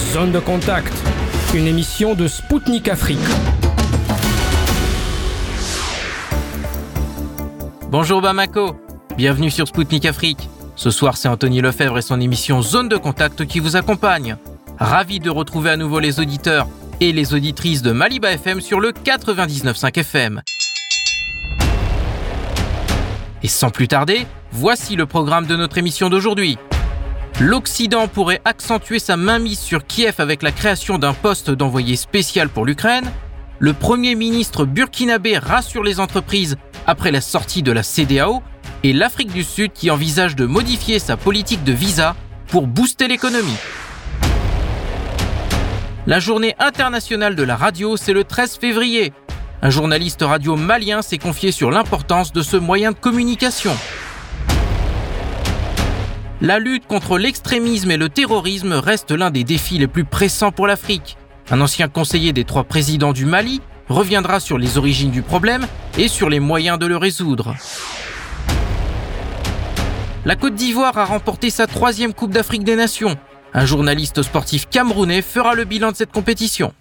Zone de contact, une émission de Spoutnik Afrique. Bonjour Bamako, bienvenue sur Spoutnik Afrique. Ce soir, c'est Anthony Lefebvre et son émission Zone de contact qui vous accompagne. Ravi de retrouver à nouveau les auditeurs et les auditrices de Maliba FM sur le 99.5 FM. Et sans plus tarder, voici le programme de notre émission d'aujourd'hui. L'Occident pourrait accentuer sa mainmise sur Kiev avec la création d'un poste d'envoyé spécial pour l'Ukraine. Le Premier ministre burkinabé rassure les entreprises après la sortie de la CEDEAO. Et l'Afrique du Sud qui envisage de modifier sa politique de visa pour booster l'économie. La journée internationale de la radio, c'est le 13 février. Un journaliste radio malien s'est confié sur l'importance de ce moyen de communication. La lutte contre l'extrémisme et le terrorisme reste l'un des défis les plus pressants pour l'Afrique. Un ancien conseiller des 3 présidents du Mali reviendra sur les origines du problème et sur les moyens de le résoudre. La Côte d'Ivoire a remporté sa 3e Coupe d'Afrique des Nations. Un journaliste sportif camerounais fera le bilan de cette compétition.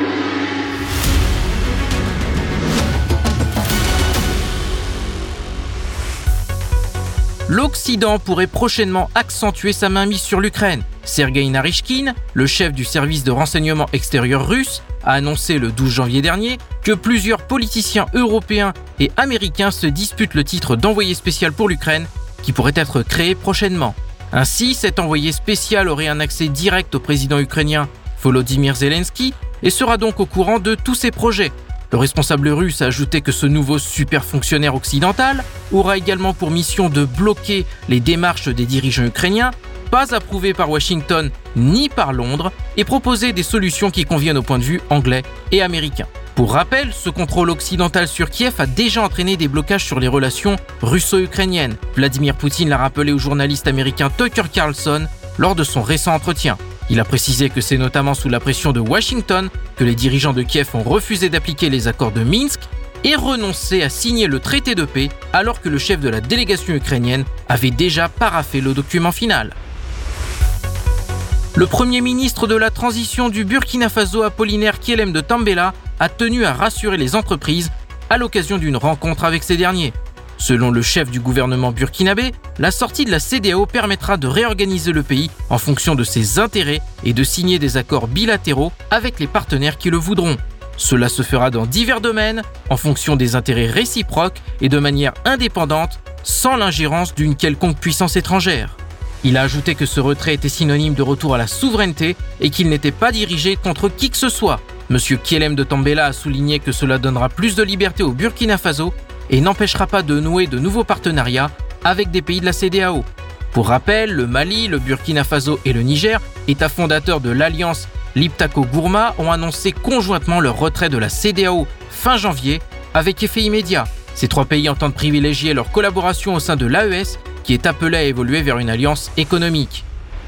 L'Occident pourrait prochainement accentuer sa mainmise sur l'Ukraine. Sergueï Narychkine, le chef du service de renseignement extérieur russe, a annoncé le 12 janvier dernier que plusieurs politiciens européens et américains se disputent le titre d'envoyé spécial pour l'Ukraine qui pourrait être créé prochainement. Ainsi, cet envoyé spécial aurait un accès direct au président ukrainien Volodymyr Zelensky et sera donc au courant de tous ses projets. Le responsable russe a ajouté que ce nouveau super fonctionnaire occidental aura également pour mission de bloquer les démarches des dirigeants ukrainiens, pas approuvées par Washington ni par Londres, et proposer des solutions qui conviennent au point de vue anglais et américain. Pour rappel, ce contrôle occidental sur Kiev a déjà entraîné des blocages sur les relations russo-ukrainiennes. Vladimir Poutine l'a rappelé au journaliste américain Tucker Carlson lors de son récent entretien. Il a précisé que c'est notamment sous la pression de Washington que les dirigeants de Kiev ont refusé d'appliquer les accords de Minsk et renoncé à signer le traité de paix alors que le chef de la délégation ukrainienne avait déjà paraphé le document final. Le Premier ministre de la transition du Burkina Faso, Apollinaire Kyelem de Tambela, a tenu à rassurer les entreprises à l'occasion d'une rencontre avec ces derniers. Selon le chef du gouvernement burkinabé, la sortie de la CEDEAO permettra de réorganiser le pays en fonction de ses intérêts et de signer des accords bilatéraux avec les partenaires qui le voudront. Cela se fera dans divers domaines, en fonction des intérêts réciproques et de manière indépendante, sans l'ingérence d'une quelconque puissance étrangère. Il a ajouté que ce retrait était synonyme de retour à la souveraineté et qu'il n'était pas dirigé contre qui que ce soit. Monsieur Kyelem de Tambela a souligné que cela donnera plus de liberté au Burkina Faso et n'empêchera pas de nouer de nouveaux partenariats avec des pays de la CEDEAO. Pour rappel, le Mali, le Burkina Faso et le Niger, États fondateurs de l'alliance Liptako-Gourma, ont annoncé conjointement leur retrait de la CEDEAO fin janvier avec effet immédiat. Ces 3 pays entendent privilégier leur collaboration au sein de l'AES qui est appelée à évoluer vers une alliance économique.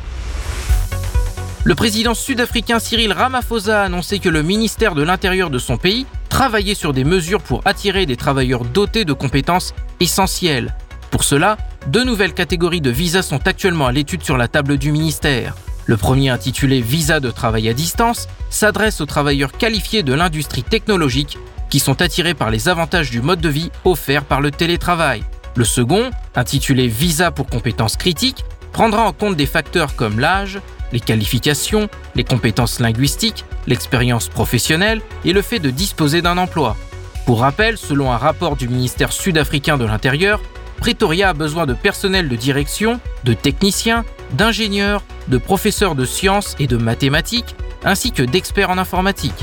Le président sud-africain Cyril Ramaphosa a annoncé que le ministère de l'Intérieur de son pays travaillait sur des mesures pour attirer des travailleurs dotés de compétences essentielles. Pour cela, 2 nouvelles catégories de visas sont actuellement à l'étude sur la table du ministère. Le premier, intitulé « Visa de travail à distance », s'adresse aux travailleurs qualifiés de l'industrie technologique qui sont attirés par les avantages du mode de vie offert par le télétravail. Le second, intitulé « Visa pour compétences critiques », prendra en compte des facteurs comme l'âge, les qualifications, les compétences linguistiques, l'expérience professionnelle et le fait de disposer d'un emploi. Pour rappel, selon un rapport du ministère sud-africain de l'Intérieur, Pretoria a besoin de personnel de direction, de techniciens, d'ingénieurs, de professeurs de sciences et de mathématiques, ainsi que d'experts en informatique.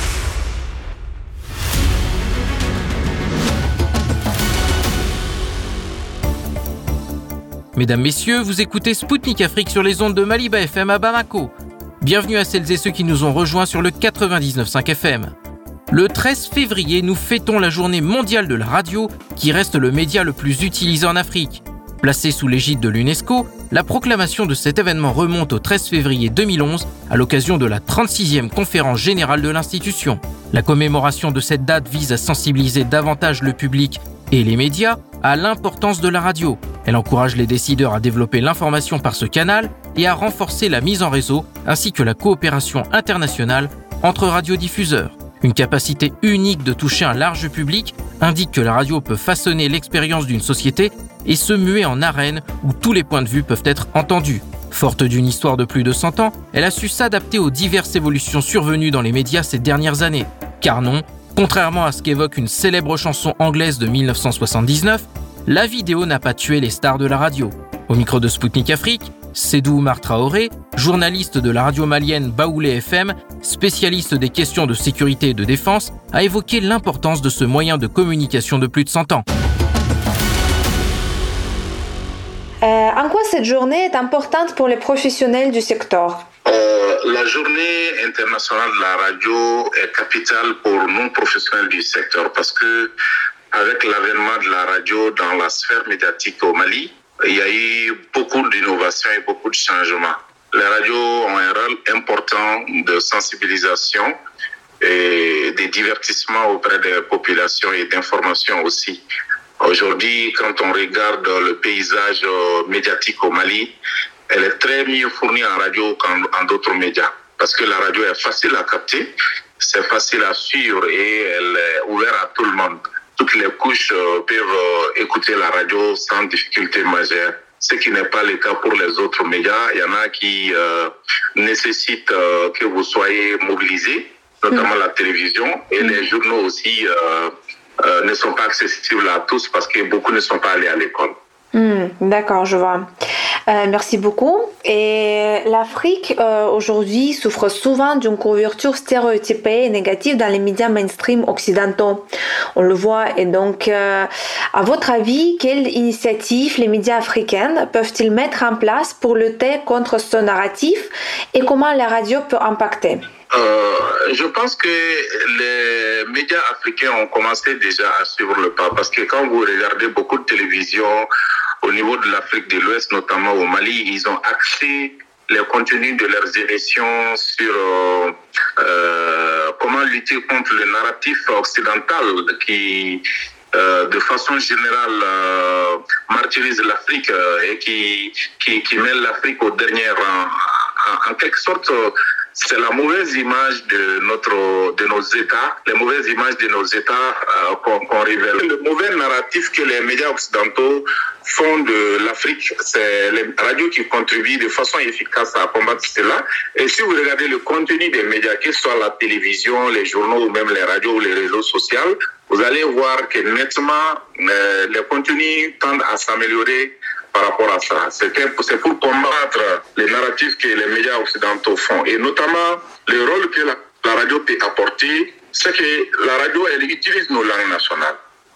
Mesdames, Messieurs, vous écoutez Spoutnik Afrique sur les ondes de Maliba FM à Bamako. Bienvenue à celles et ceux qui nous ont rejoints sur le 99.5 FM. Le 13 février, nous fêtons la journée mondiale de la radio qui reste le média le plus utilisé en Afrique. Placée sous l'égide de l'UNESCO, la proclamation de cet événement remonte au 13 février 2011 à l'occasion de la 36e conférence générale de l'institution. La commémoration de cette date vise à sensibiliser davantage le public et les médias à l'importance de la radio. Elle encourage les décideurs à développer l'information par ce canal et à renforcer la mise en réseau ainsi que la coopération internationale entre radiodiffuseurs. Une capacité unique de toucher un large public indique que la radio peut façonner l'expérience d'une société et se muer en arène où tous les points de vue peuvent être entendus. Forte d'une histoire de plus de 100 ans, elle a su s'adapter aux diverses évolutions survenues dans les médias ces dernières années. Car non, contrairement à ce qu'évoque une célèbre chanson anglaise de 1979, la vidéo n'a pas tué les stars de la radio. Au micro de Spoutnik Afrique, Sédou Oumar Traoré, journaliste de la radio malienne Baoulé FM, spécialiste des questions de sécurité et de défense, a évoqué l'importance de ce moyen de communication de plus de 100 ans. En quoi cette journée est importante pour les professionnels du secteur ? La journée internationale de la radio est capitale pour nous professionnels du secteur parce que avec l'avènement de la radio dans la sphère médiatique au Mali, il y a eu beaucoup d'innovations et beaucoup de changements. Les radios ont un rôle important de sensibilisation et de divertissement auprès des populations et d'information aussi. Aujourd'hui, quand on regarde le paysage médiatique au Mali, elle est très mieux fournie en radio qu'en d'autres médias. Parce que la radio est facile à capter, c'est facile à suivre et elle est ouverte à tout le monde. Toutes les couches peuvent écouter la radio sans difficulté majeure. Ce qui n'est pas le cas pour les autres médias. Il y en a qui nécessitent que vous soyez mobilisés, notamment la télévision, et les journaux aussi ne sont pas accessibles à tous parce que beaucoup ne sont pas allés à l'école. D'accord, je vois. Merci beaucoup. Et l'Afrique, aujourd'hui, souffre souvent d'une couverture stéréotypée et négative dans les médias mainstream occidentaux. On le voit. Et donc, à votre avis, quelles initiatives les médias africains peuvent-ils mettre en place pour lutter contre ce narratif et comment la radio peut impacter ? Je pense que les médias africains ont commencé déjà à suivre le pas parce que quand vous regardez beaucoup de télévision au niveau de l'Afrique de l'Ouest, notamment au Mali, ils ont axé les contenus de leurs émissions sur comment lutter contre le narratif occidental qui, de façon générale, martyrise l'Afrique et qui met l'Afrique au dernier rang. En quelque sorte, c'est la mauvaise image de nos États, les mauvaises images de nos États qu'on révèle. Le mauvais narratif que les médias occidentaux font de l'Afrique, c'est les radios qui contribuent de façon efficace à combattre cela. Et si vous regardez le contenu des médias, que ce soit la télévision, les journaux ou même les radios ou les réseaux sociaux, vous allez voir que nettement, les contenus tendent à s'améliorer par rapport à ça. C'est pour combattre les narratifs que les médias occidentaux font. Et notamment, le rôle que la radio peut apporter, c'est que la radio, elle utilise nos langues nationales.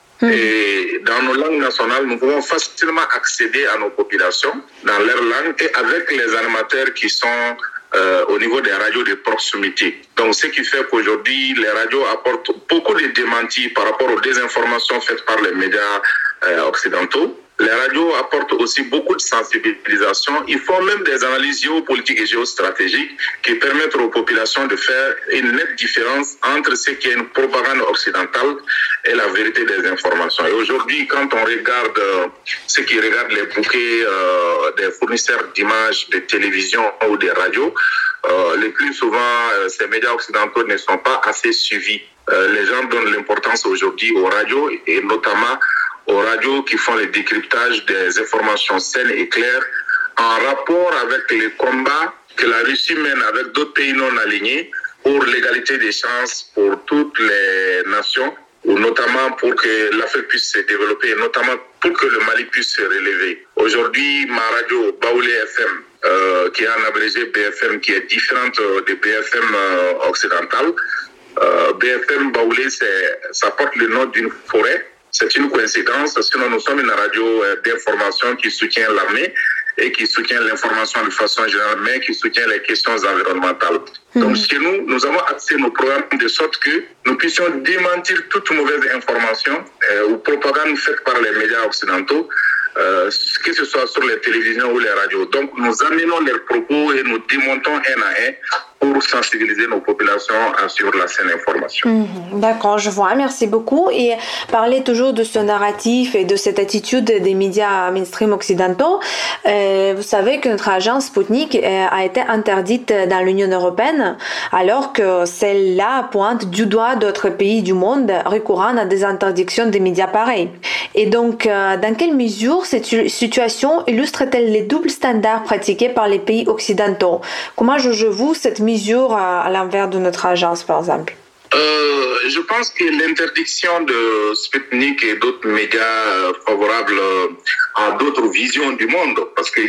Et dans nos langues nationales, nous pouvons facilement accéder à nos populations dans leur langue et avec les animateurs qui sont au niveau des radios de proximité. Donc, ce qui fait qu'aujourd'hui, les radios apportent beaucoup de démentis par rapport aux désinformations faites par les médias occidentaux. Les radios apportent aussi beaucoup de sensibilisation. Ils font même des analyses géopolitiques et géostratégiques qui permettent aux populations de faire une nette différence entre ce qui est une propagande occidentale et la vérité des informations. Et aujourd'hui, quand on regarde ceux qui regardent les bouquets des fournisseurs d'images, de télévision ou des radios, le plus souvent, ces médias occidentaux ne sont pas assez suivis. Les gens donnent l'importance aujourd'hui aux radios et notamment aux radios qui font le décryptage des informations saines et claires en rapport avec les combats que la Russie mène avec d'autres pays non alignés pour l'égalité des chances pour toutes les nations, ou notamment pour que l'Afrique puisse se développer, et notamment pour que le Mali puisse se relever. Aujourd'hui, ma radio Baoulé FM, qui est en abrégé BFM, qui est différente de BFM occidentale, BFM Baoulé, ça porte le nom d'une forêt. C'est une coïncidence, sinon nous sommes une radio d'information qui soutient l'armée et qui soutient l'information de façon générale, mais qui soutient les questions environnementales. Donc chez nous, nous avons axé nos programmes de sorte que nous puissions démentir toute mauvaise information ou propagande faite par les médias occidentaux, que ce soit sur les télévisions ou les radios. Donc nous amenons leurs propos et nous démontons un à un pour sensibiliser nos populations sur la saine information. D'accord, je vois. Merci beaucoup. Et parler toujours de ce narratif et de cette attitude des médias mainstream occidentaux. Vous savez que notre agence Sputnik a été interdite dans l'Union européenne, alors que celle-là pointe du doigt d'autres pays du monde recourant à des interdictions des médias pareils. Et donc, dans quelle mesure cette situation illustre-t-elle les doubles standards pratiqués par les pays occidentaux? Comment jugez-vous cette mesure à l'envers de notre agence, par exemple? Je pense que l'interdiction de Sputnik et d'autres médias favorables à d'autres visions du monde, parce que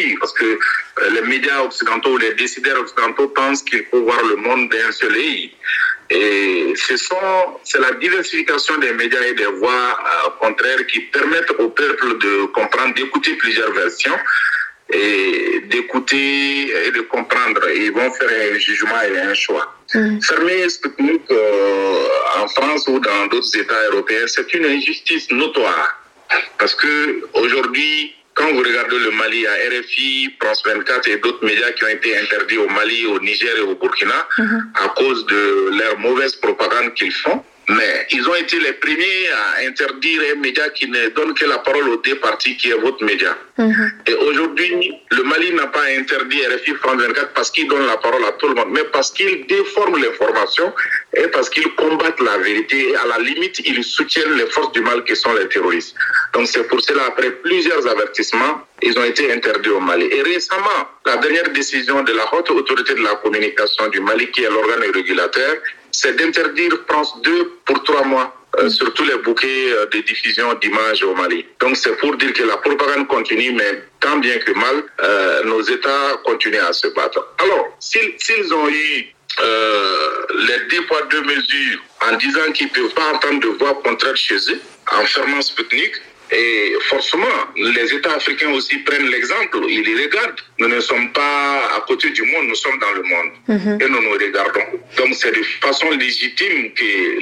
les médias occidentaux, les décideurs occidentaux pensent qu'il faut voir le monde d'un seul œil. Et c'est la diversification des médias et des voix contraires qui permettent au peuple de comprendre, d'écouter plusieurs versions et d'écouter et de comprendre. Et ils vont faire un jugement et un choix. Fermer Sputnik en France ou dans d'autres États européens, c'est une injustice notoire. Parce que aujourd'hui, quand vous regardez le Mali, il y a RFI, France 24 et d'autres médias qui ont été interdits au Mali, au Niger et au Burkina à cause de leur mauvaise propagande qu'ils font. Mais ils ont été les premiers à interdire un média qui ne donne que la parole aux deux partis, qui est votre média. Et aujourd'hui, le Mali n'a pas interdit RFI France 24 parce qu'il donne la parole à tout le monde, mais parce qu'il déforme l'information et parce qu'ils combattent la vérité. Et à la limite, ils soutiennent les forces du mal qui sont les terroristes. Donc c'est pour cela, après plusieurs avertissements, ils ont été interdits au Mali. Et récemment, la dernière décision de la haute autorité de la communication du Mali, qui est l'organe régulateur, c'est d'interdire France 2 pour 3 mois sur tous les bouquets de diffusion d'images au Mali. Donc c'est pour dire que la propagande continue, mais tant bien que mal, nos États continuent à se battre. Alors, s'ils ont eu les 2 poids 2 mesures en disant qu'ils ne peuvent pas entendre de voix contraires chez eux, en fermant Sputnik, et forcément, les États africains aussi prennent l'exemple, ils les regardent. Nous ne sommes pas à côté du monde, nous sommes dans le monde. Et nous nous regardons. Donc c'est de façon légitime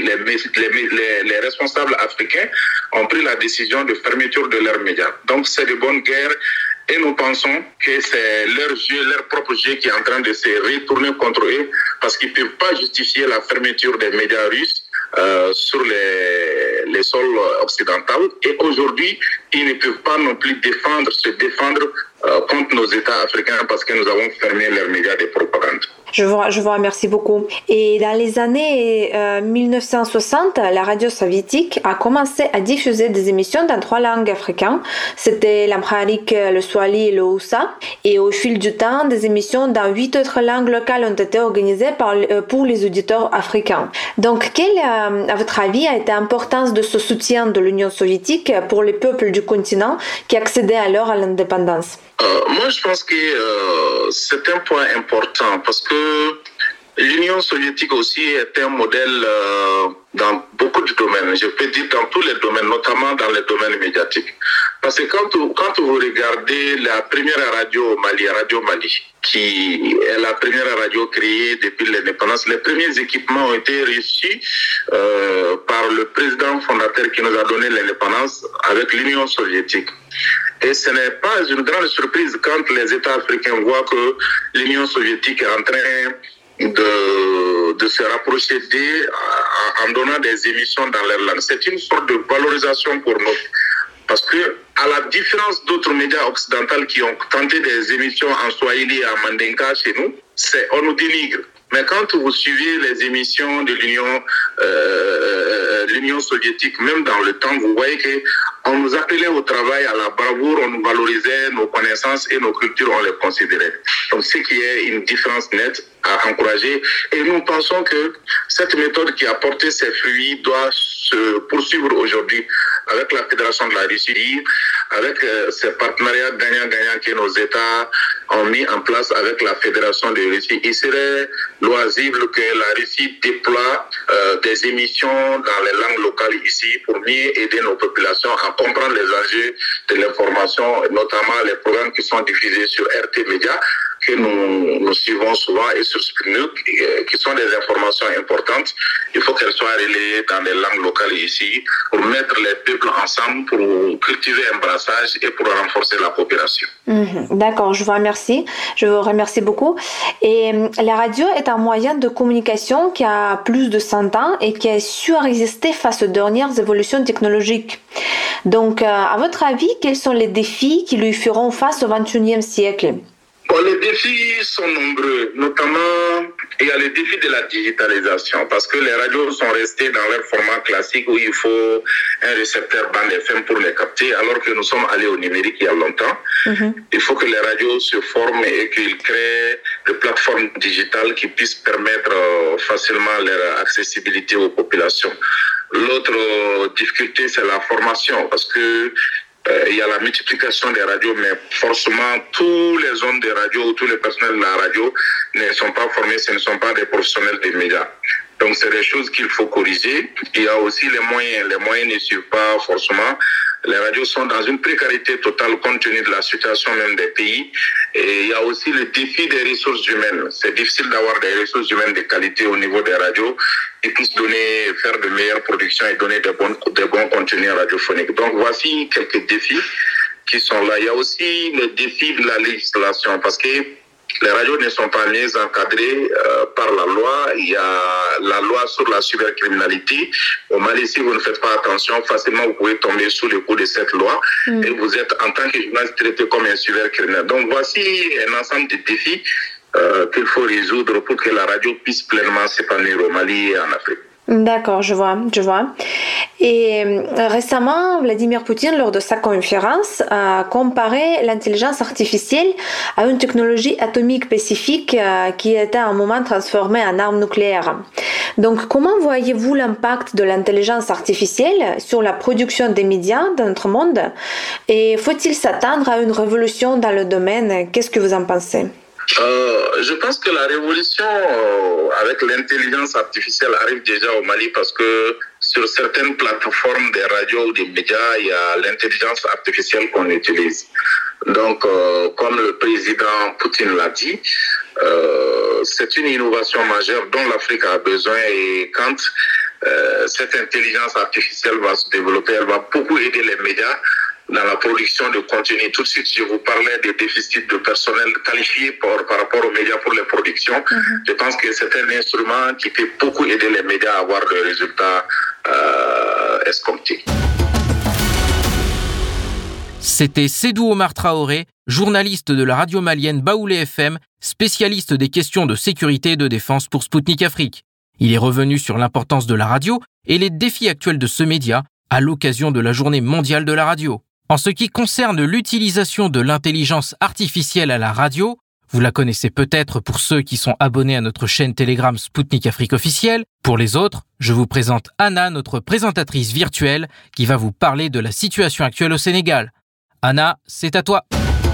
que les responsables africains ont pris la décision de fermeture de leurs médias. Donc c'est de bonne guerre. Et nous pensons que c'est leur jeu, leur propre jeu qui est en train de se retourner contre eux parce qu'ils ne peuvent pas justifier la fermeture des médias russes sur les sols occidentaux. Et aujourd'hui, ils ne peuvent pas non plus se défendre contre nos États africains parce que nous avons fermé leurs médias de propagande. Je vous remercie beaucoup. Et dans les années 1960, la radio soviétique a commencé à diffuser des émissions dans 3 langues africaines. C'était l'amharique, le swahili et le haussa. Et au fil du temps, des émissions dans 8 autres langues locales ont été organisées pour les auditeurs africains. Donc, quelle, à votre avis, a été l'importance de ce soutien de l'Union soviétique pour les peuples du continent qui accédaient alors à l'indépendance? Moi, je pense que c'est un point important parce que l'Union soviétique aussi est un modèle dans beaucoup de domaines. Je peux dire dans tous les domaines, notamment dans les domaines médiatiques. Parce que quand vous regardez la première radio au Mali, Radio Mali, qui est la première radio créée depuis l'indépendance, les premiers équipements ont été reçus par le président fondateur qui nous a donné l'indépendance avec l'Union soviétique. Et ce n'est pas une grande surprise quand les États africains voient que l'Union soviétique est en train de se rapprocher d'eux en donnant des émissions dans leur langue. C'est une sorte de valorisation pour nous. Parce que, à la différence d'autres médias occidentaux qui ont tenté des émissions en Swahili et en Mandinka chez nous, on nous dénigre. Mais quand vous suivez les émissions de l'Union soviétique, même dans le temps, vous voyez qu'on nous appelait au travail à la bravoure, on nous valorisait nos connaissances et nos cultures, on les considérait. Donc, ce qui est une différence nette à encourager. Et nous pensons que cette méthode qui a porté ses fruits doit se poursuivre aujourd'hui avec la Fédération de la Russie, avec ces partenariats gagnant-gagnant que nos États ont mis en place avec la Fédération de Russie. Il serait loisible que la Russie déploie des émissions dans les langues locales ici pour mieux aider nos populations à comprendre les enjeux de l'information, notamment les programmes qui sont diffusés sur RT Média. que nous suivons souvent et sur Sputnik, qui sont des informations importantes. Il faut qu'elles soient relayées dans les langues locales ici pour mettre les peuples ensemble, pour cultiver un brassage et pour renforcer la coopération. D'accord, je vous remercie. Je vous remercie beaucoup. Et la radio est un moyen de communication qui a plus de 100 ans et qui a su résister face aux dernières évolutions technologiques. Donc, à votre avis, quels sont les défis qui lui feront face au XXIe siècle? Les défis sont nombreux, notamment il y a les défis de la digitalisation parce que les radios sont restées dans leur format classique où il faut un récepteur bande FM pour les capter alors que nous sommes allés au numérique il y a longtemps. Il faut que les radios se forment et qu'ils créent des plateformes digitales qui puissent permettre facilement leur accessibilité aux populations. L'autre difficulté, c'est la formation parce que il y a la multiplication des radios, mais forcément, tous les hommes de radio, tous les personnels de la radio ne sont pas formés, ce ne sont pas des professionnels des médias. Donc, c'est des choses qu'il faut corriger. Il y a aussi les moyens. Les moyens ne suivent pas forcément. Les radios sont dans une précarité totale compte tenu de la situation même des pays. Et il y a aussi le défi des ressources humaines. C'est difficile d'avoir des ressources humaines de qualité au niveau des radios qui puissent faire de meilleures productions et donner de bons contenus radiophoniques. Donc, voici quelques défis qui sont là. Il y a aussi le défi de la législation parce que les radios ne sont pas mieux encadrées par la loi. Il y a la loi sur la cybercriminalité. Au Mali, si vous ne faites pas attention, facilement vous pouvez tomber sous le coup de cette loi et vous êtes en tant que journaliste traité comme un cybercriminel. Donc voici un ensemble de défis qu'il faut résoudre pour que la radio puisse pleinement s'épanouir au Mali et en Afrique. D'accord, je vois. Et récemment, Vladimir Poutine, lors de sa conférence, a comparé l'intelligence artificielle à une technologie atomique spécifique qui était à un moment transformée en arme nucléaire. Donc, comment voyez-vous l'impact de l'intelligence artificielle sur la production des médias dans notre monde? Et faut-il s'attendre à une révolution dans le domaine? Qu'est-ce que vous en pensez? Je pense que la révolution avec l'intelligence artificielle arrive déjà au Mali parce que sur certaines plateformes des radios ou des médias, il y a l'intelligence artificielle qu'on utilise. Donc, comme le président Poutine l'a dit, c'est une innovation majeure dont l'Afrique a besoin et quand cette intelligence artificielle va se développer, elle va beaucoup aider les médias dans la production de contenu. Tout de suite, je vous parlais des déficits de personnel qualifié par rapport aux médias pour les productions. Je pense que c'est un instrument qui peut beaucoup aider les médias à avoir le résultat escompté. C'était Sédou Omar Traoré, journaliste de la radio malienne Baoulé FM, spécialiste des questions de sécurité et de défense pour Sputnik Afrique. Il est revenu sur l'importance de la radio et les défis actuels de ce média à l'occasion de la Journée mondiale de la radio. En ce qui concerne l'utilisation de l'intelligence artificielle à la radio, vous la connaissez peut-être pour ceux qui sont abonnés à notre chaîne Telegram Sputnik Afrique officielle. Pour les autres, je vous présente Anna, notre présentatrice virtuelle, qui va vous parler de la situation actuelle au Sénégal. Anna, c'est à toi.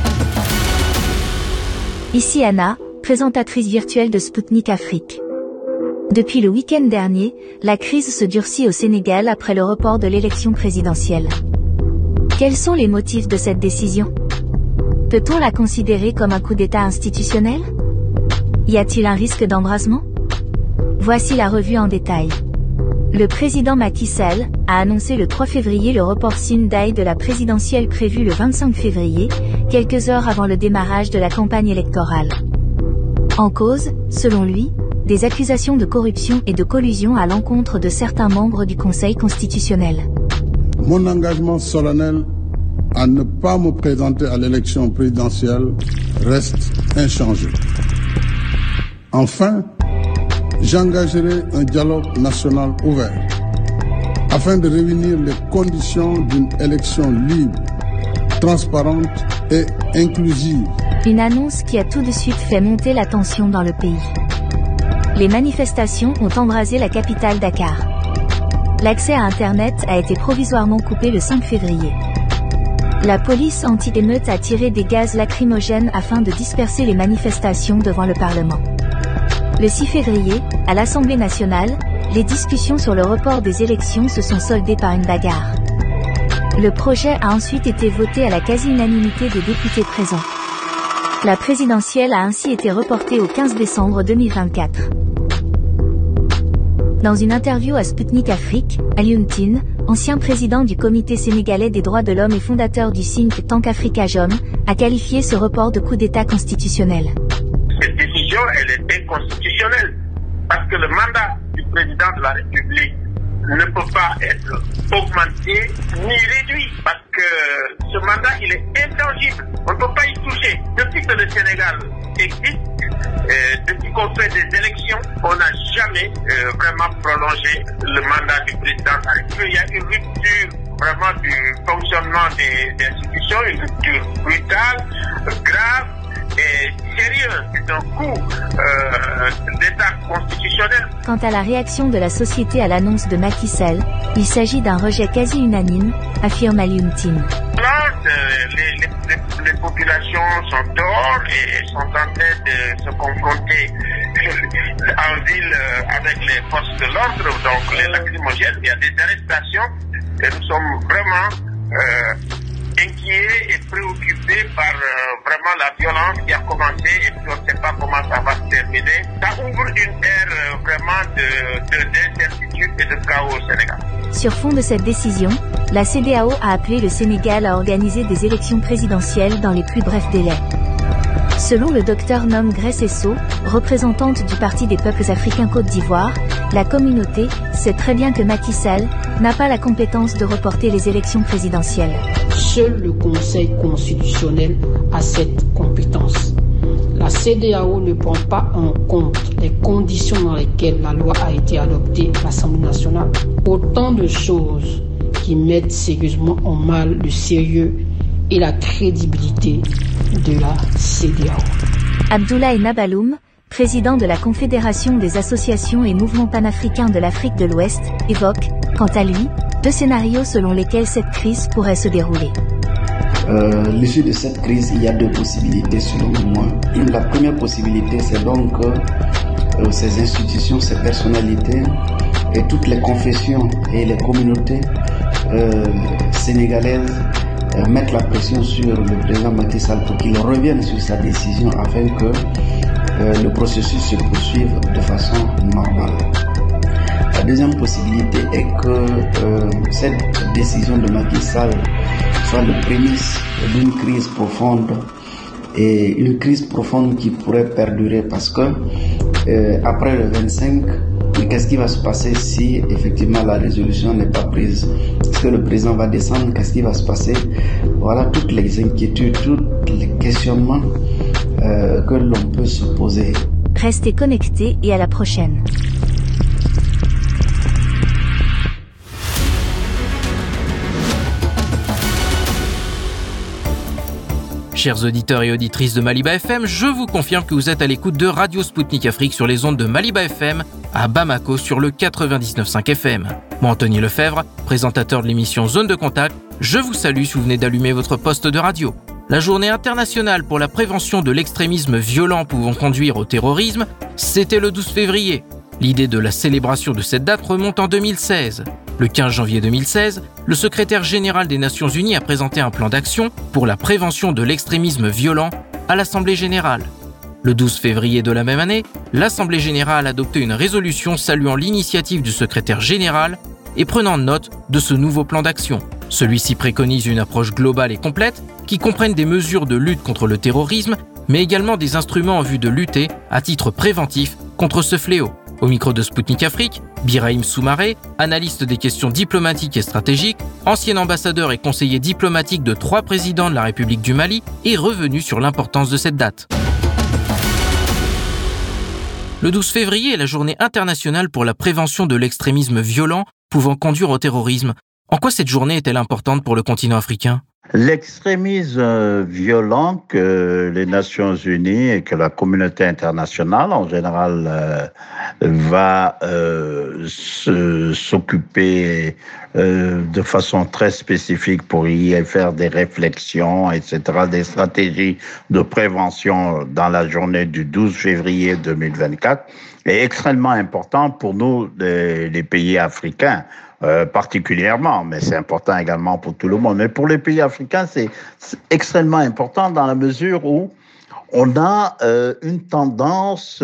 Ici Anna, présentatrice virtuelle de Sputnik Afrique. Depuis le week-end dernier, la crise se durcit au Sénégal après le report de l'élection présidentielle. Quels sont les motifs de cette décision? Peut-on la considérer comme un coup d'État institutionnel? Y a-t-il un risque d'embrasement? Voici la revue en détail. Le président Macky Sall a annoncé le 3 février le report Sine-Die de la présidentielle prévue le 25 février, quelques heures avant le démarrage de la campagne électorale. En cause, selon lui, des accusations de corruption et de collusion à l'encontre de certains membres du Conseil constitutionnel. Mon engagement solennel à ne pas me présenter à l'élection présidentielle reste inchangé. Enfin, j'engagerai un dialogue national ouvert afin de réunir les conditions d'une élection libre, transparente et inclusive. Une annonce qui a tout de suite fait monter la tension dans le pays. Les manifestations ont embrasé la capitale Dakar. L'accès à Internet a été provisoirement coupé le 5 février. La police anti-émeute a tiré des gaz lacrymogènes afin de disperser les manifestations devant le Parlement. Le 6 février, à l'Assemblée nationale, les discussions sur le report des élections se sont soldées par une bagarre. Le projet a ensuite été voté à la quasi-unanimité des députés présents. La présidentielle a ainsi été reportée au 15 décembre 2024. Dans une interview à Sputnik Afrique, Alioune Tine, ancien président du Comité sénégalais des droits de l'homme et fondateur du think tank Afrikajom, a qualifié ce report de coup d'État constitutionnel. Cette décision, elle est inconstitutionnelle parce que le mandat du président de la République ne peut pas être augmenté ni réduit parce que ce mandat, il est intangible. On ne peut pas y toucher. Depuis que le Sénégal existe, depuis qu'on fait des élections, on n'a jamais vraiment prolongé le mandat du président de la République. Il y a une rupture vraiment du fonctionnement des institutions, une rupture brutale, grave et sérieuse. C'est un coup d'État constitutionnel. Quant à la réaction de la société à l'annonce de Macky Sall, il s'agit d'un rejet quasi unanime, affirme Alioune Tine. Les populations sont dehors et sont en train de se confronter en ville avec les forces de l'ordre, donc les lacrymogènes. Il y a des arrestations et nous sommes vraiment inquiets et préoccupés par vraiment la violence qui a commencé et puis on ne sait pas comment ça va se terminer. Ça ouvre une ère vraiment d'incertitude et de chaos au Sénégal. Sur fond de cette décision, la CEDEAO a appelé le Sénégal à organiser des élections présidentielles dans les plus brefs délais. Selon le Dr Nom Grèce-Esso, représentante du Parti des peuples africains Côte d'Ivoire, la communauté sait très bien que Macky Sall n'a pas la compétence de reporter les élections présidentielles. Seul le Conseil constitutionnel a cette compétence. La CEDEAO ne prend pas en compte les conditions dans lesquelles la loi a été adoptée à l'Assemblée nationale. Autant de choses qui mettent sérieusement en mal le sérieux et la crédibilité de la CEDEAO. Abdoulaye Nabaloum, président de la Confédération des associations et mouvements panafricains de l'Afrique de l'Ouest, évoque, quant à lui, deux scénarios selon lesquels cette crise pourrait se dérouler. L'issue de cette crise, il y a deux possibilités selon moi. La première possibilité, c'est donc que ces institutions, ces personnalités et toutes les confessions et les communautés sénégalaises mettent la pression sur le président Macky Sall pour qu'il revienne sur sa décision afin que le processus se poursuive de façon normale. La deuxième possibilité est que cette décision de Macky Sall soit le prémisse d'une crise profonde et une crise profonde qui pourrait perdurer parce que après le 25, qu'est-ce qui va se passer si effectivement la résolution n'est pas prise? Est-ce que le président va descendre? Qu'est-ce qui va se passer? Voilà toutes les inquiétudes, tous les questionnements que l'on peut se poser. Restez connectés et à la prochaine. Chers auditeurs et auditrices de Maliba FM, je vous confirme que vous êtes à l'écoute de Radio Sputnik Afrique sur les ondes de Maliba FM à Bamako sur le 99.5 FM. Moi, Anthony Lefebvre, présentateur de l'émission Zone de Contact, je vous salue si vous venez d'allumer votre poste de radio. La journée internationale pour la prévention de l'extrémisme violent pouvant conduire au terrorisme, c'était le 12 février. L'idée de la célébration de cette date remonte en 2016. Le 15 janvier 2016, le secrétaire général des Nations Unies a présenté un plan d'action pour la prévention de l'extrémisme violent à l'Assemblée générale. Le 12 février de la même année, l'Assemblée générale a adopté une résolution saluant l'initiative du secrétaire général et prenant note de ce nouveau plan d'action. Celui-ci préconise une approche globale et complète qui comprenne des mesures de lutte contre le terrorisme, mais également des instruments en vue de lutter à titre préventif contre ce fléau. Au micro de Sputnik Afrique, Birahim Soumaré, analyste des questions diplomatiques et stratégiques, ancien ambassadeur et conseiller diplomatique de 3 présidents de la République du Mali, est revenu sur l'importance de cette date. Le 12 février est la journée internationale pour la prévention de l'extrémisme violent pouvant conduire au terrorisme. En quoi cette journée est-elle importante pour le continent africain ? L'extrémisme violent que les Nations Unies et que la communauté internationale en général va s'occuper de façon très spécifique pour y faire des réflexions, etc., des stratégies de prévention dans la journée du 12 février 2024 est extrêmement important pour nous, les pays africains. Particulièrement, mais c'est important également pour tout le monde. Mais pour les pays africains, c'est extrêmement important dans la mesure où on a une tendance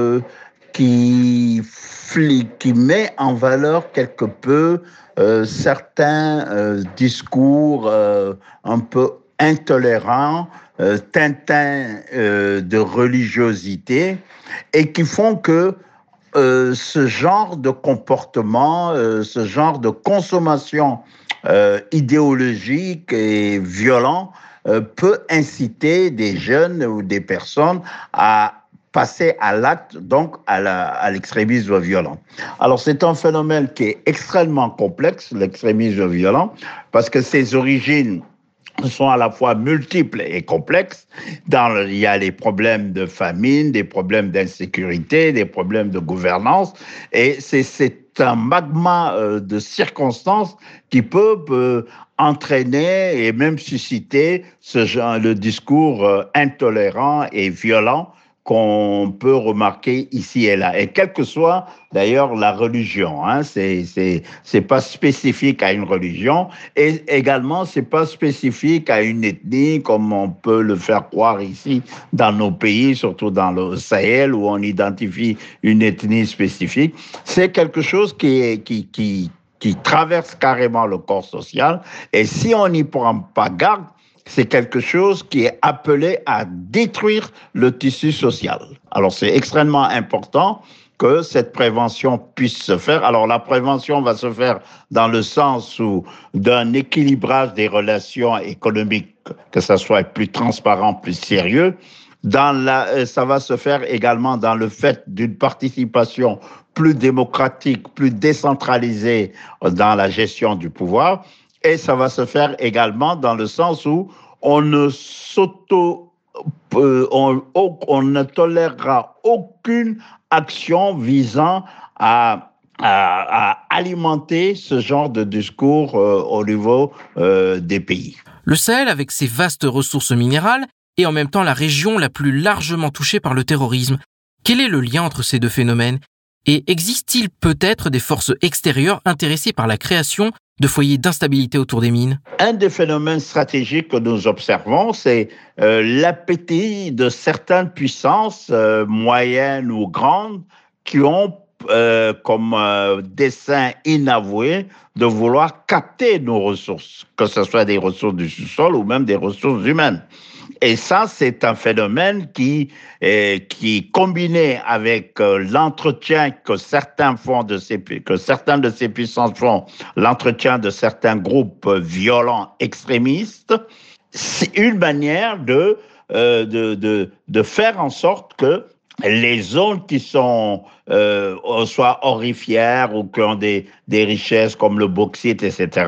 qui met en valeur quelque peu certains discours un peu intolérants, teintés de religiosité, et qui font que ce genre de comportement, ce genre de consommation idéologique et violent peut inciter des jeunes ou des personnes à passer à l'acte, donc à l'extrémisme violent. Alors, c'est un phénomène qui est extrêmement complexe, l'extrémisme violent, parce que ses origines sont à la fois multiples et complexes. Il y a les problèmes de famine, des problèmes d'insécurité, des problèmes de gouvernance, et c'est un magma de circonstances qui peuvent entraîner et même susciter le discours intolérant et violent qu'on peut remarquer ici et là. Et quelle que soit d'ailleurs la religion, c'est pas spécifique à une religion, et également c'est pas spécifique à une ethnie comme on peut le faire croire ici dans nos pays, surtout dans le Sahel où on identifie une ethnie spécifique. C'est quelque chose qui traverse carrément le corps social, et si on n'y prend pas garde, c'est quelque chose qui est appelé à détruire le tissu social. Alors, c'est extrêmement important que cette prévention puisse se faire. Alors, la prévention va se faire dans le sens d'un équilibrage des relations économiques, que ça soit plus transparent, plus sérieux. Ça va se faire également dans le fait d'une participation plus démocratique, plus décentralisée dans la gestion du pouvoir. Et ça va se faire également dans le sens où on ne tolérera aucune action visant à alimenter ce genre de discours au niveau des pays. Le Sahel, avec ses vastes ressources minérales, est en même temps la région la plus largement touchée par le terrorisme. Quel est le lien entre ces deux phénomènes ? Et existe-t-il peut-être des forces extérieures intéressées par la création de foyers d'instabilité autour des mines ? Un des phénomènes stratégiques que nous observons, c'est l'appétit de certaines puissances moyennes ou grandes qui ont comme dessein inavoué de vouloir capter nos ressources, que ce soit des ressources du sous-sol ou même des ressources humaines. Et ça, c'est un phénomène qui combiné avec l'entretien que certaines de ces puissances font, l'entretien de certains groupes violents extrémistes, c'est une manière de faire en sorte que les zones qui sont soit aurifères ou qui ont des richesses comme le bauxite, etc.,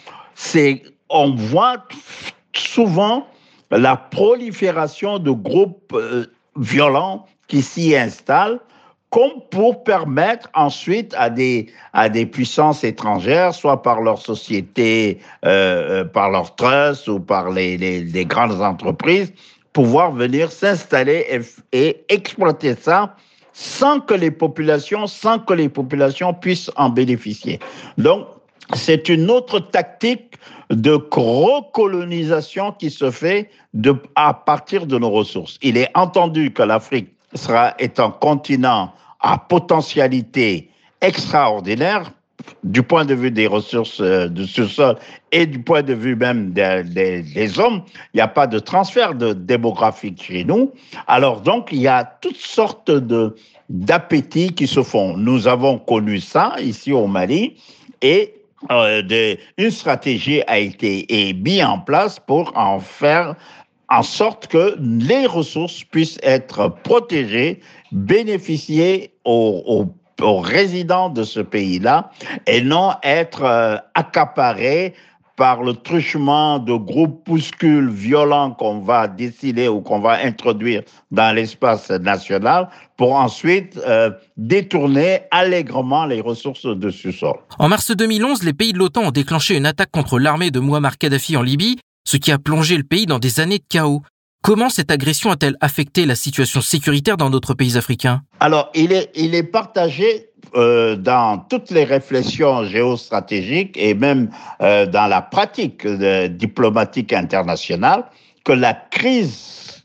on voit souvent la prolifération de groupes violents qui s'y installent, comme pour permettre ensuite à des puissances étrangères, soit par leur société, par leur trust ou par les grandes entreprises, pouvoir venir s'installer et exploiter ça sans que les populations puissent en bénéficier. Donc, c'est une autre tactique de recolonisation qui se fait à partir de nos ressources. Il est entendu que l'Afrique est un continent à potentialité extraordinaire du point de vue des ressources du sous-sol et du point de vue même des hommes. Il n'y a pas de transfert démographique chez nous. Alors donc, il y a toutes sortes d'appétits qui se font. Nous avons connu ça ici au Mali et une stratégie a été mise en place pour en faire en sorte que les ressources puissent être protégées, bénéficier aux résidents de ce pays-là et non être accaparées par le truchement de groupuscules violents qu'on va décider ou qu'on va introduire dans l'espace national pour ensuite détourner allègrement les ressources de sous-sol. En mars 2011, les pays de l'OTAN ont déclenché une attaque contre l'armée de Mouammar Kadhafi en Libye, ce qui a plongé le pays dans des années de chaos. Comment cette agression a-t-elle affecté la situation sécuritaire dans d'autres pays africains ? Alors, il est partagé dans toutes les réflexions géostratégiques et même dans la pratique diplomatique internationale que la crise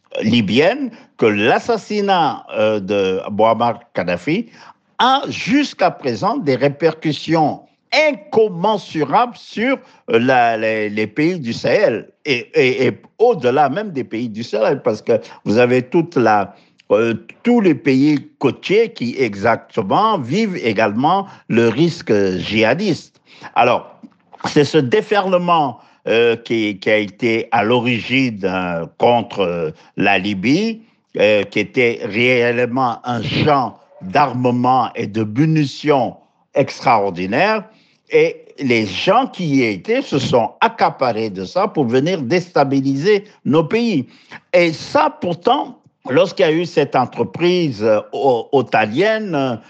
libyennes que l'assassinat de Muammar Kadhafi a jusqu'à présent des répercussions incommensurables sur les pays du Sahel et au-delà même des pays du Sahel, parce que vous avez tous les pays côtiers qui exactement vivent également le risque djihadiste. Alors, c'est ce déferlement qui a été à l'origine contre la Libye, qui était réellement un champ d'armement et de munitions extraordinaire. Et les gens qui y étaient se sont accaparés de ça pour venir déstabiliser nos pays. Et ça, pourtant, lorsqu'il y a eu cette entreprise otalienne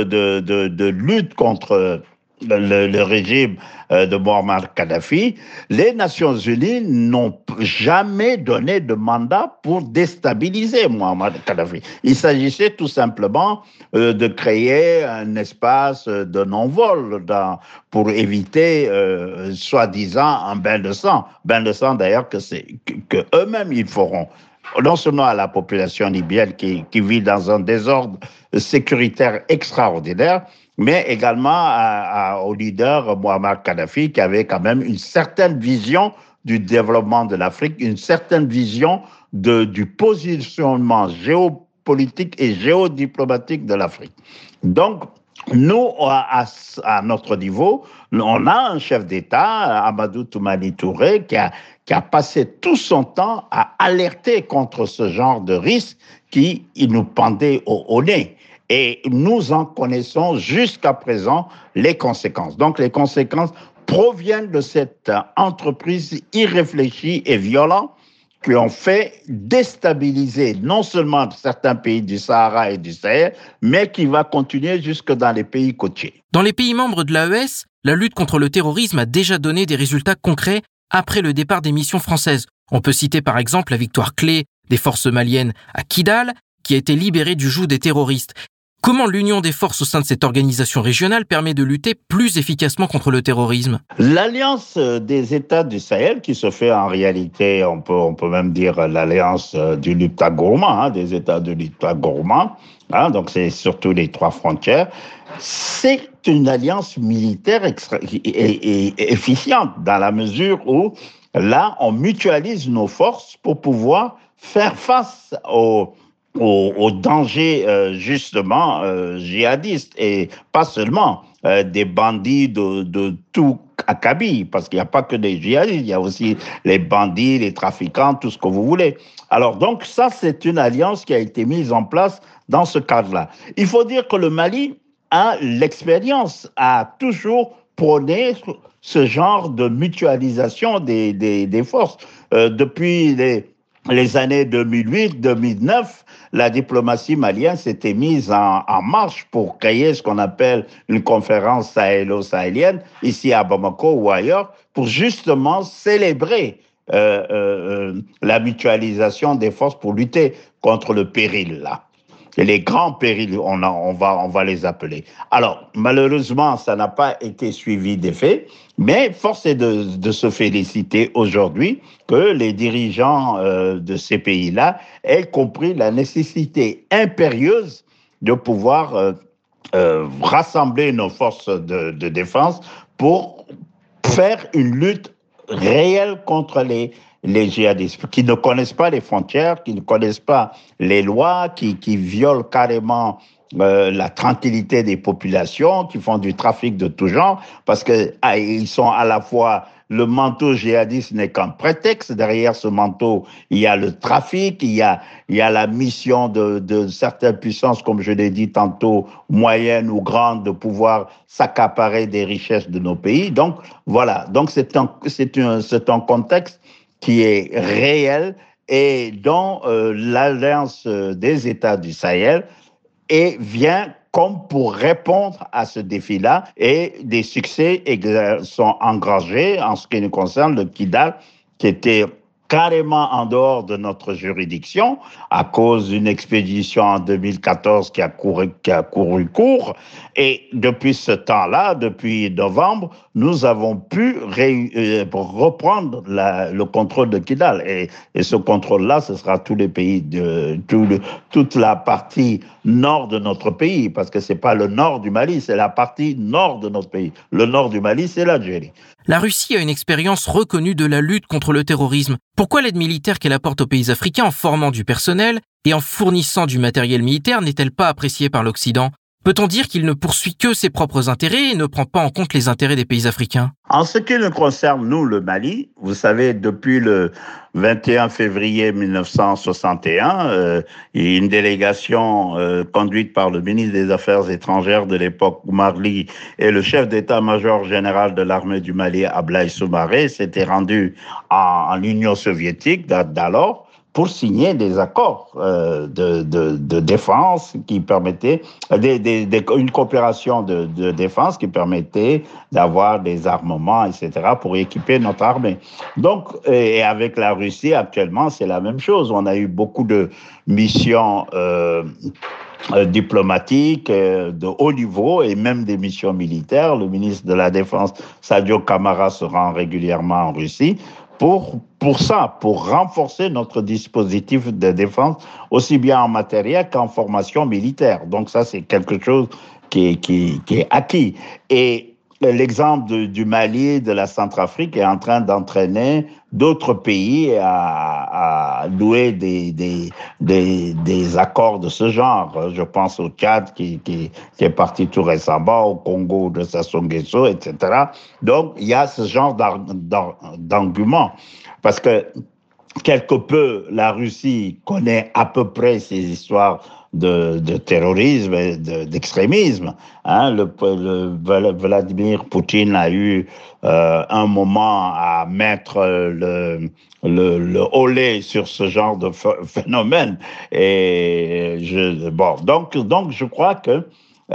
de lutte contre le régime de Muammar Kadhafi, les Nations Unies n'ont jamais donné de mandat pour déstabiliser Muammar Kadhafi. Il s'agissait tout simplement de créer un espace de non-vol pour éviter, soi-disant, un bain de sang. Bain de sang, d'ailleurs, que eux-mêmes, ils feront. Non seulement à la population libyenne qui vit dans un désordre sécuritaire extraordinaire, mais également au leader Muammar Kadhafi qui avait quand même une certaine vision du développement de l'Afrique, une certaine vision du positionnement géopolitique et géodiplomatique de l'Afrique. Donc, nous, à notre niveau, on a un chef d'État, Amadou Toumani Touré, qui a passé tout son temps à alerter contre ce genre de risque qui nous pendait au nez. Et nous en connaissons jusqu'à présent les conséquences. Donc, les conséquences proviennent de cette entreprise irréfléchie et violente qui ont fait déstabiliser non seulement certains pays du Sahara et du Sahel, mais qui va continuer jusque dans les pays côtiers. Dans les pays membres de l'AES, la lutte contre le terrorisme a déjà donné des résultats concrets après le départ des missions françaises. On peut citer par exemple la victoire clé des forces maliennes à Kidal, qui a été libérée du joug des terroristes. Comment l'union des forces au sein de cette organisation régionale permet de lutter plus efficacement contre le terrorisme ? L'alliance des États du Sahel, qui se fait en réalité, on peut même dire l'alliance du Lupta gourmand, des États du Lupta gourmand, donc c'est surtout les trois frontières, c'est une alliance militaire efficiente dans la mesure où là, on mutualise nos forces pour pouvoir faire face aux dangers justement djihadistes et pas seulement des bandits de tout acabit, parce qu'il n'y a pas que des djihadistes, il y a aussi les bandits, les trafiquants, tout ce que vous voulez. Alors donc ça, c'est une alliance qui a été mise en place dans ce cadre-là. Il faut dire que le Mali a l'expérience, a toujours prôné ce genre de mutualisation des forces. Depuis les années 2008-2009, la diplomatie malienne s'était mise en marche pour créer ce qu'on appelle une conférence sahélo-sahélienne, ici à Bamako ou ailleurs, pour justement célébrer la mutualisation des forces pour lutter contre le péril, là. Et les grands périls, on va les appeler. Alors, malheureusement, ça n'a pas été suivi d'effet, mais force est de se féliciter aujourd'hui que les dirigeants de ces pays-là aient compris la nécessité impérieuse de pouvoir rassembler nos forces de défense pour faire une lutte réelle contre les djihadistes, qui ne connaissent pas les frontières, qui ne connaissent pas les lois, qui violent carrément la tranquillité des populations, qui font du trafic de tout genre, parce que ils sont à la fois, le manteau djihadiste n'est qu'un prétexte. Derrière ce manteau, il y a le trafic, il y a la mission de certaines puissances, comme je l'ai dit tantôt, moyennes ou grandes, de pouvoir s'accaparer des richesses de nos pays. Donc voilà, donc c'est un contexte qui est réel et dont l'Alliance des États du Sahel vient comme pour répondre à ce défi-là, et des succès sont engagés en ce qui nous concerne le Kidal, qui était carrément en dehors de notre juridiction à cause d'une expédition en 2014 qui a couru court. Et depuis ce temps-là, depuis novembre, nous avons pu reprendre le contrôle de Kidal. Et ce contrôle-là, ce sera tous les pays, toute la partie nord de notre pays, parce que c'est pas le nord du Mali, c'est la partie nord de notre pays. Le nord du Mali, c'est l'Algérie. La Russie a une expérience reconnue de la lutte contre le terrorisme. Pourquoi l'aide militaire qu'elle apporte aux pays africains en formant du personnel et en fournissant du matériel militaire n'est-elle pas appréciée par l'Occident ? Peut-on dire qu'il ne poursuit que ses propres intérêts et ne prend pas en compte les intérêts des pays africains ? En ce qui nous concerne, nous, le Mali, vous savez, depuis le 21 février 1961, une délégation conduite par le ministre des Affaires étrangères de l'époque, Oumar Ly, et le chef d'état-major général de l'armée du Mali, Ablaye Soumaré, s'était rendu en Union soviétique d'alors, pour signer des accords de défense qui permettaient, une coopération de défense qui permettait d'avoir des armements, etc., pour équiper notre armée. Donc, et avec la Russie, actuellement, c'est la même chose. On a eu beaucoup de missions diplomatiques de haut niveau et même des missions militaires. Le ministre de la Défense, Sadio Camara, se rend régulièrement en Russie pour renforcer notre dispositif de défense, aussi bien en matériel qu'en formation militaire. Donc ça, c'est quelque chose qui est acquis. Et l'exemple du Mali, de la Centrafrique est en train d'entraîner d'autres pays à louer des accords de ce genre. Je pense au Tchad qui est parti tout récemment, au Congo de Sassou Nguesso, etc. Donc, il y a ce genre d'argument. Parce que, quelque peu, la Russie connaît à peu près ces histoires de terrorisme et d'extrémisme. Vladimir Poutine a eu un moment à mettre le holé sur ce genre de phénomène. Et donc je crois que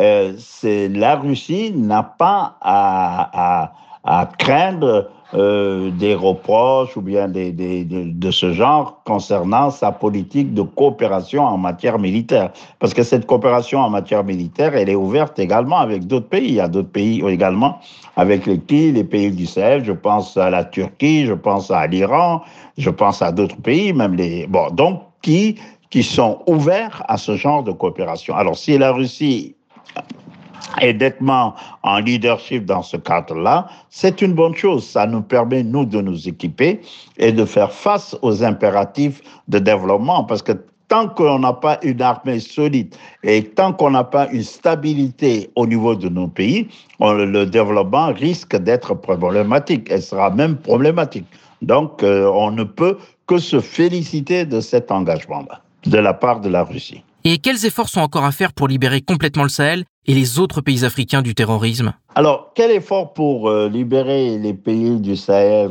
la Russie n'a pas à craindre des reproches ou bien de ce genre concernant sa politique de coopération en matière militaire. Parce que cette coopération en matière militaire, elle est ouverte également avec d'autres pays. Il y a d'autres pays également avec les pays du Sahel. Je pense à la Turquie, je pense à l'Iran, je pense à d'autres pays, même donc qui sont ouverts à ce genre de coopération. Alors, si la Russie est nettement en leadership dans ce cadre-là, c'est une bonne chose. Ça nous permet, nous, de nous équiper et de faire face aux impératifs de développement. Parce que tant qu'on n'a pas une armée solide et tant qu'on n'a pas une stabilité au niveau de nos pays, le développement risque d'être problématique. Elle sera même problématique. Donc, on ne peut que se féliciter de cet engagement-là, de la part de la Russie. Et quels efforts sont encore à faire pour libérer complètement le Sahel et les autres pays africains du terrorisme ? Alors, quel effort pour libérer les pays du Sahel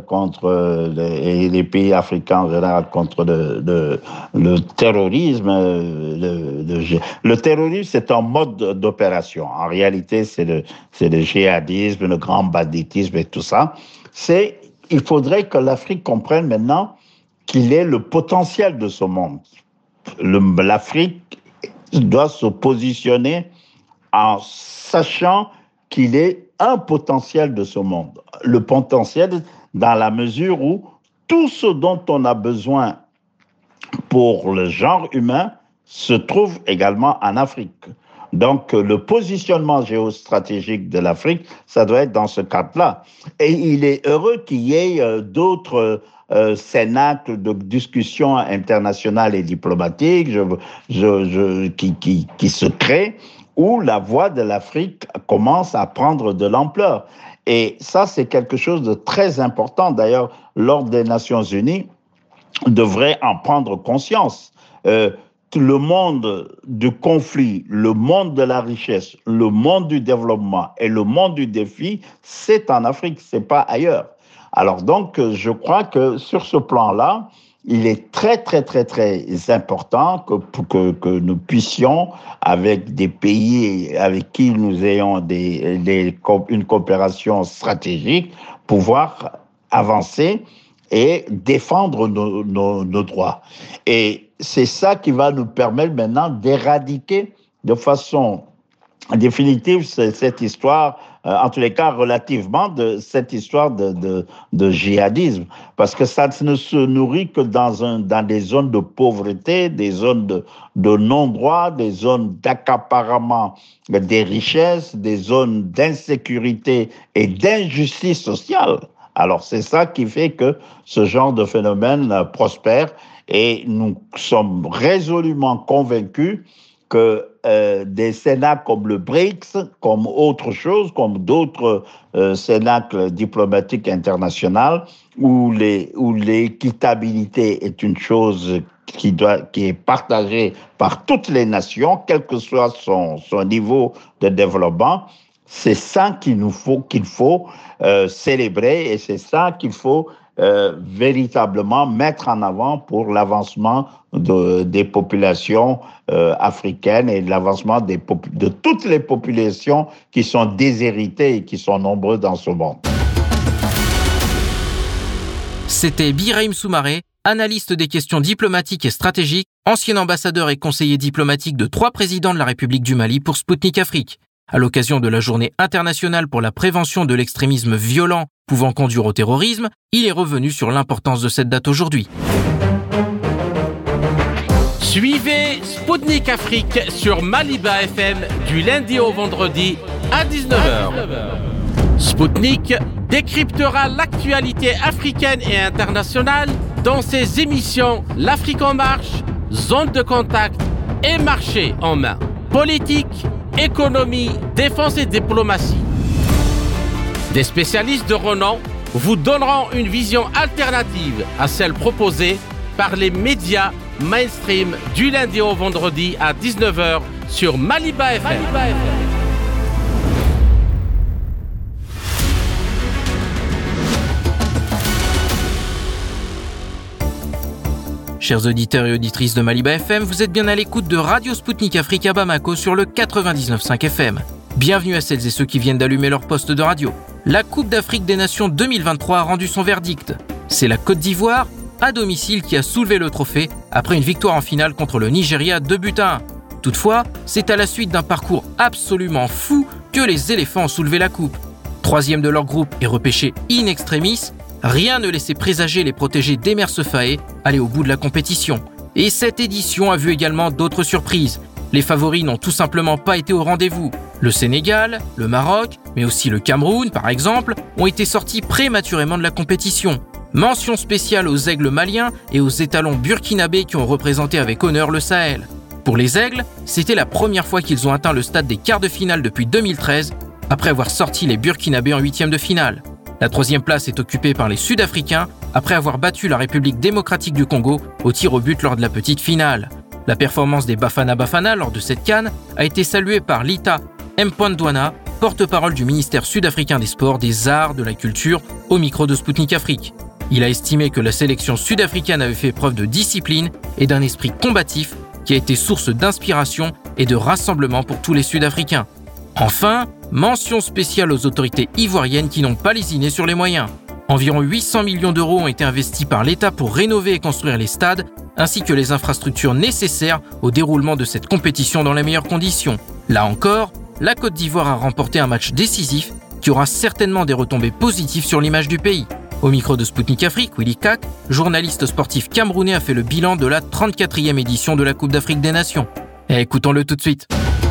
et les pays africains en général contre le terrorisme Le terrorisme, c'est un mode d'opération. En réalité, c'est le djihadisme, le grand banditisme et tout ça. Il faudrait que l'Afrique comprenne maintenant qu'il est le potentiel de ce monde. L'Afrique doit se positionner en sachant qu'il est un potentiel de ce monde. Le potentiel dans la mesure où tout ce dont on a besoin pour le genre humain se trouve également en Afrique. Donc, le positionnement géostratégique de l'Afrique, ça doit être dans ce cadre-là. Et il est heureux qu'il y ait d'autres cénacles de discussions internationales et diplomatiques qui se créent, où la voix de l'Afrique commence à prendre de l'ampleur. Et ça, c'est quelque chose de très important. D'ailleurs, l'Ordre des Nations Unies devrait en prendre conscience. Le monde du conflit, le monde de la richesse, le monde du développement et le monde du défi, c'est en Afrique, c'est pas ailleurs. Alors donc, je crois que sur ce plan-là, il est très, très, très, très important que nous puissions, avec des pays avec qui nous ayons une coopération stratégique, pouvoir avancer et défendre nos droits. Et c'est ça qui va nous permettre maintenant d'éradiquer de façon définitive cette histoire, en tous les cas relativement de cette histoire de djihadisme, parce que ça ne se nourrit que dans des zones de pauvreté, des zones de non-droit, des zones d'accaparement des richesses, des zones d'insécurité et d'injustice sociale. Alors c'est ça qui fait que ce genre de phénomène prospère, et nous sommes résolument convaincus que des cénacles comme le BRICS, comme autre chose, comme d'autres cénacles diplomatiques internationaux, où l'équitabilité est une chose qui est partagée par toutes les nations, quel que soit son niveau de développement, c'est ça qu'il faut célébrer, et c'est ça qu'il faut véritablement mettre en avant pour l'avancement des populations africaines et l'avancement de toutes les populations qui sont déshéritées et qui sont nombreuses dans ce monde. C'était Birahim Soumaré, analyste des questions diplomatiques et stratégiques, ancien ambassadeur et conseiller diplomatique de 3 présidents de la République du Mali pour Spoutnik Afrique. À l'occasion de la Journée internationale pour la prévention de l'extrémisme violent pouvant conduire au terrorisme, il est revenu sur l'importance de cette date aujourd'hui. Suivez Spoutnik Afrique sur Maliba FM du lundi au vendredi à 19h. Spoutnik décryptera l'actualité africaine et internationale dans ses émissions L'Afrique en marche, Zone de contact et Marché en main. Politique, économie, défense et diplomatie. Des spécialistes de renom vous donneront une vision alternative à celle proposée par les médias mainstream du lundi au vendredi à 19h sur Maliba FM. Chers auditeurs et auditrices de Maliba FM, vous êtes bien à l'écoute de Radio Spoutnik Afrique à Bamako sur le 99.5 FM. Bienvenue à celles et ceux qui viennent d'allumer leur poste de radio. La Coupe d'Afrique des Nations 2023 a rendu son verdict. C'est la Côte d'Ivoire, à domicile, qui a soulevé le trophée après une victoire en finale contre le Nigeria 2-1. Toutefois, c'est à la suite d'un parcours absolument fou que les éléphants ont soulevé la coupe. 3e de leur groupe et repêché in extremis, rien ne laissait présager les protégés d'Emer Sefaé aller au bout de la compétition. Et cette édition a vu également d'autres surprises. Les favoris n'ont tout simplement pas été au rendez-vous. Le Sénégal, le Maroc, mais aussi le Cameroun, par exemple, ont été sortis prématurément de la compétition. Mention spéciale aux aigles maliens et aux étalons burkinabés qui ont représenté avec honneur le Sahel. Pour les aigles, c'était la première fois qu'ils ont atteint le stade des quarts de finale depuis 2013, après avoir sorti les burkinabés en 8e de finale. La 3e place est occupée par les Sud-Africains, après avoir battu la République démocratique du Congo au tir au but lors de la petite finale. La performance des Bafana Bafana lors de cette CAN a été saluée par Lita Mpondwana, porte-parole du ministère sud-africain des Sports, des Arts, de la Culture, au micro de Spoutnik Afrique. Il a estimé que la sélection sud-africaine avait fait preuve de discipline et d'un esprit combatif qui a été source d'inspiration et de rassemblement pour tous les Sud-Africains. Enfin, mention spéciale aux autorités ivoiriennes qui n'ont pas lésiné sur les moyens. Environ 800 millions d'euros ont été investis par l'État pour rénover et construire les stades, ainsi que les infrastructures nécessaires au déroulement de cette compétition dans les meilleures conditions. Là encore, la Côte d'Ivoire a remporté un match décisif qui aura certainement des retombées positives sur l'image du pays. Au micro de Spoutnik Afrique, Willy Kak, journaliste sportif camerounais, a fait le bilan de la 34e édition de la Coupe d'Afrique des Nations. Et écoutons-le tout de suite.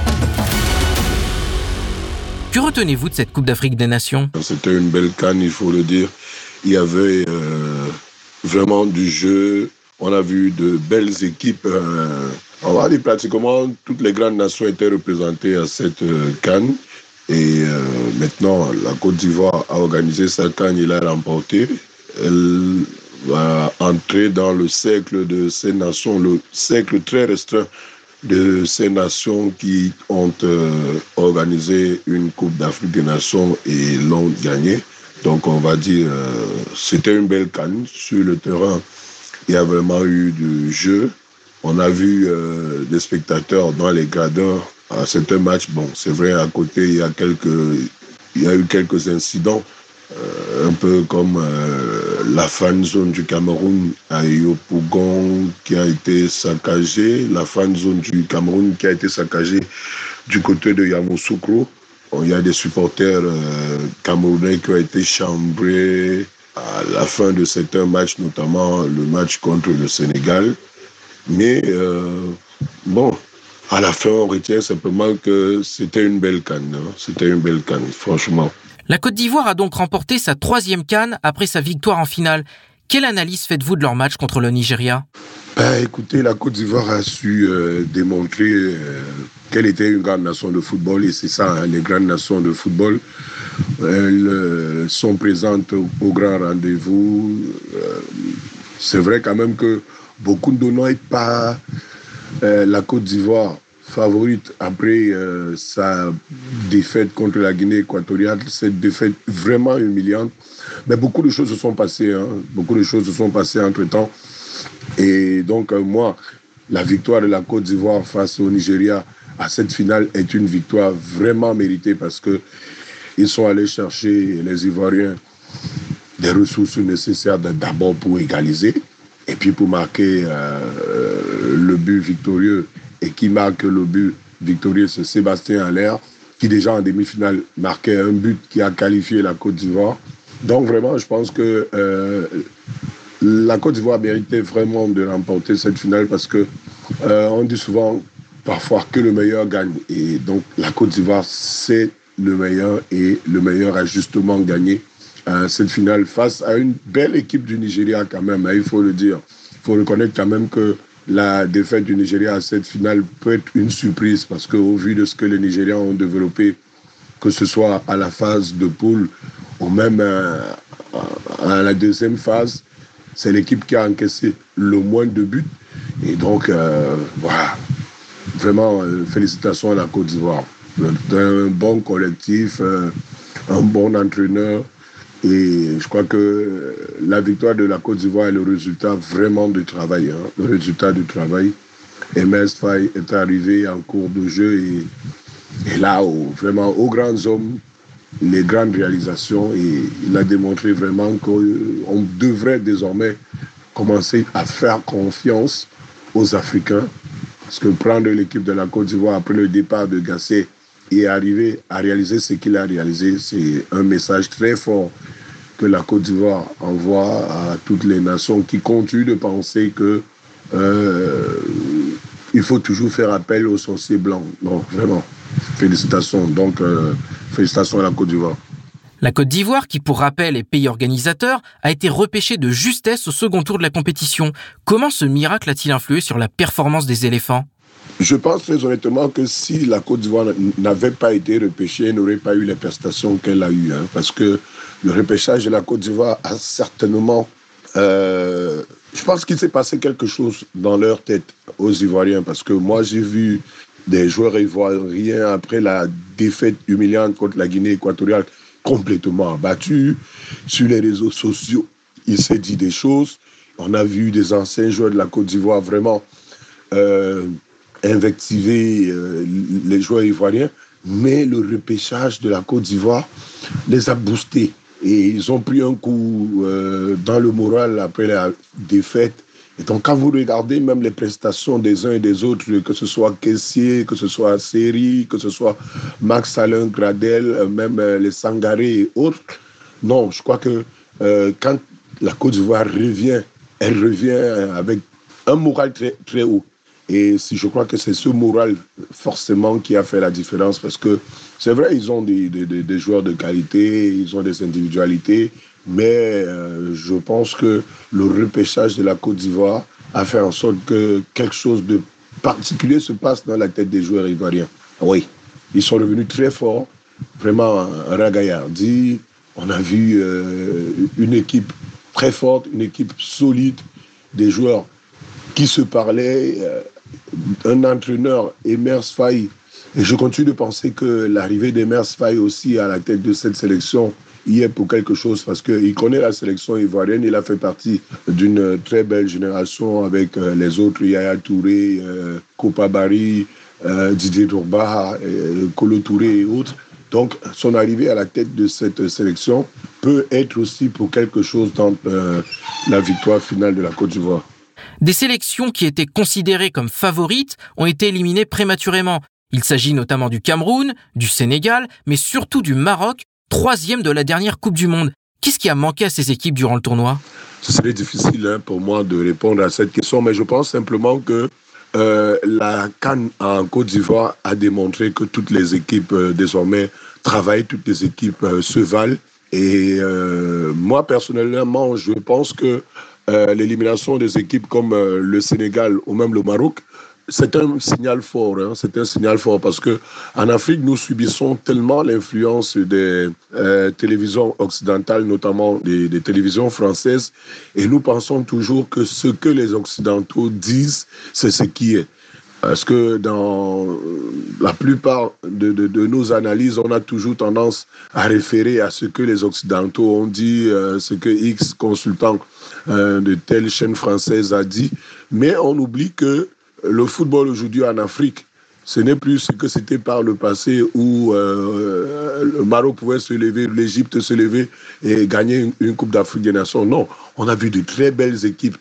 Que retenez-vous de cette Coupe d'Afrique des Nations ? C'était une belle CAN, il faut le dire. Il y avait vraiment du jeu. On a vu de belles équipes. On va dire pratiquement toutes les grandes nations étaient représentées à cette CAN. Et maintenant, la Côte d'Ivoire a organisé sa CAN, il a remporté. Elle va entrer dans le cercle de ces nations, le cercle très restreint de ces nations qui ont organisé une Coupe d'Afrique des Nations et l'ont gagnée. Donc on va dire, c'était une belle CAN. Sur le terrain, il y a vraiment eu du jeu. On a vu des spectateurs dans les gradins à certains matchs. Bon, c'est vrai, à côté, il y a eu quelques incidents un peu comme la fan zone du Cameroun à Yopougon qui a été saccagée, la fan zone du Cameroun qui a été saccagée du côté de Yamoussoukro. Il y a des supporters camerounais qui ont été chambrés à la fin de certains matchs, notamment le match contre le Sénégal. Mais bon, à la fin, on retient simplement que c'était une belle CAN. Hein. C'était une belle CAN, franchement. La Côte d'Ivoire a donc remporté sa 3e CAN après sa victoire en finale. Quelle analyse faites-vous de leur match contre le Nigeria ? Écoutez, la Côte d'Ivoire a su démontrer qu'elle était une grande nation de football, et c'est ça, hein, les grandes nations de football, elles sont présentes au grand rendez-vous. C'est vrai quand même que beaucoup ne donnent pas la Côte d'Ivoire favorite après sa défaite contre la Guinée équatoriale, cette défaite vraiment humiliante. Mais beaucoup de choses se sont passées, hein. Beaucoup de choses se sont passées entre-temps. Et donc, moi, la victoire de la Côte d'Ivoire face au Nigeria à cette finale est une victoire vraiment méritée parce qu'ils sont allés chercher, les Ivoiriens, des ressources nécessaires d'abord pour égaliser et puis pour marquer le but victorieux. Et qui marque le but victorieux, c'est Sébastien Haller, qui déjà en demi-finale marquait un but qui a qualifié la Côte d'Ivoire. Donc vraiment, je pense que la Côte d'Ivoire méritait vraiment de remporter cette finale parce que on dit souvent, parfois, que le meilleur gagne. Et donc la Côte d'Ivoire, c'est le meilleur et le meilleur a justement gagné cette finale face à une belle équipe du Nigeria quand même, hein, il faut le dire. Il faut reconnaître quand même que la défaite du Nigeria à cette finale peut être une surprise parce qu'au vu de ce que les Nigérians ont développé, que ce soit à la phase de poule ou même à la deuxième phase, c'est l'équipe qui a encaissé le moins de buts. Et donc, voilà, vraiment, félicitations à la Côte d'Ivoire. Un bon collectif, un bon entraîneur. Et je crois que la victoire de la Côte d'Ivoire est le résultat vraiment du travail. Hein, le résultat du travail. Emerse Faé est arrivé en cours de jeu et là, vraiment, aux grands hommes, les grandes réalisations. Et il a démontré vraiment qu'on devrait désormais commencer à faire confiance aux Africains. Parce que prendre l'équipe de la Côte d'Ivoire après le départ de Gasset et arriver à réaliser ce qu'il a réalisé, c'est un message très fort que la Côte d'Ivoire envoie à toutes les nations qui continuent de penser que il faut toujours faire appel aux sorciers blancs. Non, vraiment, félicitations. Donc, félicitations à la Côte d'Ivoire. La Côte d'Ivoire, qui pour rappel est pays organisateur, a été repêchée de justesse au second tour de la compétition. Comment ce miracle a-t-il influé sur la performance des éléphants ? Je pense très honnêtement que si la Côte d'Ivoire n'avait pas été repêchée, elle n'aurait pas eu les prestations qu'elle a eues. Hein, parce que le repêchage de la Côte d'Ivoire a certainement... je pense qu'il s'est passé quelque chose dans leur tête aux Ivoiriens. Parce que moi, j'ai vu des joueurs ivoiriens après la défaite humiliante contre la Guinée équatoriale complètement abattus. Sur les réseaux sociaux, il s'est dit des choses. On a vu des anciens joueurs de la Côte d'Ivoire vraiment... invectiver les joueurs ivoiriens, mais le repêchage de la Côte d'Ivoire les a boostés. Et ils ont pris un coup dans le moral après la défaite. Et donc, quand vous regardez même les prestations des uns et des autres, que ce soit Kessié, que ce soit Seri, que ce soit Max Alain Gradel, même les Sangaré et autres, non, je crois que quand la Côte d'Ivoire revient, elle revient avec un moral très, très haut. Et je crois que c'est ce moral forcément qui a fait la différence parce que c'est vrai, ils ont des joueurs de qualité, ils ont des individualités, mais je pense que le repêchage de la Côte d'Ivoire a fait en sorte que quelque chose de particulier se passe dans la tête des joueurs ivoiriens. Oui, ils sont revenus très forts, vraiment ragaillardis. On a vu une équipe très forte, une équipe solide, des joueurs qui se parlaient, un entraîneur, Emerse Faé. Et je continue de penser que l'arrivée d'Emerse Faé aussi à la tête de cette sélection y est pour quelque chose parce qu'il connaît la sélection ivoirienne. Il a fait partie d'une très belle génération avec les autres, Yaya Touré, Kopa Barry, Didier Drogba, Kolo Touré et autres. Donc, son arrivée à la tête de cette sélection peut être aussi pour quelque chose dans la victoire finale de la Côte d'Ivoire. Des sélections qui étaient considérées comme favorites ont été éliminées prématurément. Il s'agit notamment du Cameroun, du Sénégal, mais surtout du Maroc, 3e de la dernière Coupe du Monde. Qu'est-ce qui a manqué à ces équipes durant le tournoi ? Ce serait difficile pour moi de répondre à cette question, mais je pense simplement que la CAN en Côte d'Ivoire a démontré que toutes les équipes désormais travaillent, toutes les équipes se valent. Et moi, personnellement, je pense que l'élimination des équipes comme le Sénégal ou même le Maroc, c'est un signal fort. C'est un signal fort parce qu'en Afrique, nous subissons tellement l'influence des télévisions occidentales, notamment des télévisions françaises, et nous pensons toujours que ce que les Occidentaux disent, c'est ce qui est. Parce que dans la plupart de nos analyses, on a toujours tendance à référer à ce que les Occidentaux ont dit, ce que X consultant de telle chaîne française a dit, mais on oublie que le football aujourd'hui en Afrique, ce n'est plus ce que c'était par le passé où le Maroc pouvait se lever, l'Égypte se lever et gagner une Coupe d'Afrique des Nations. Non, on a vu de très belles équipes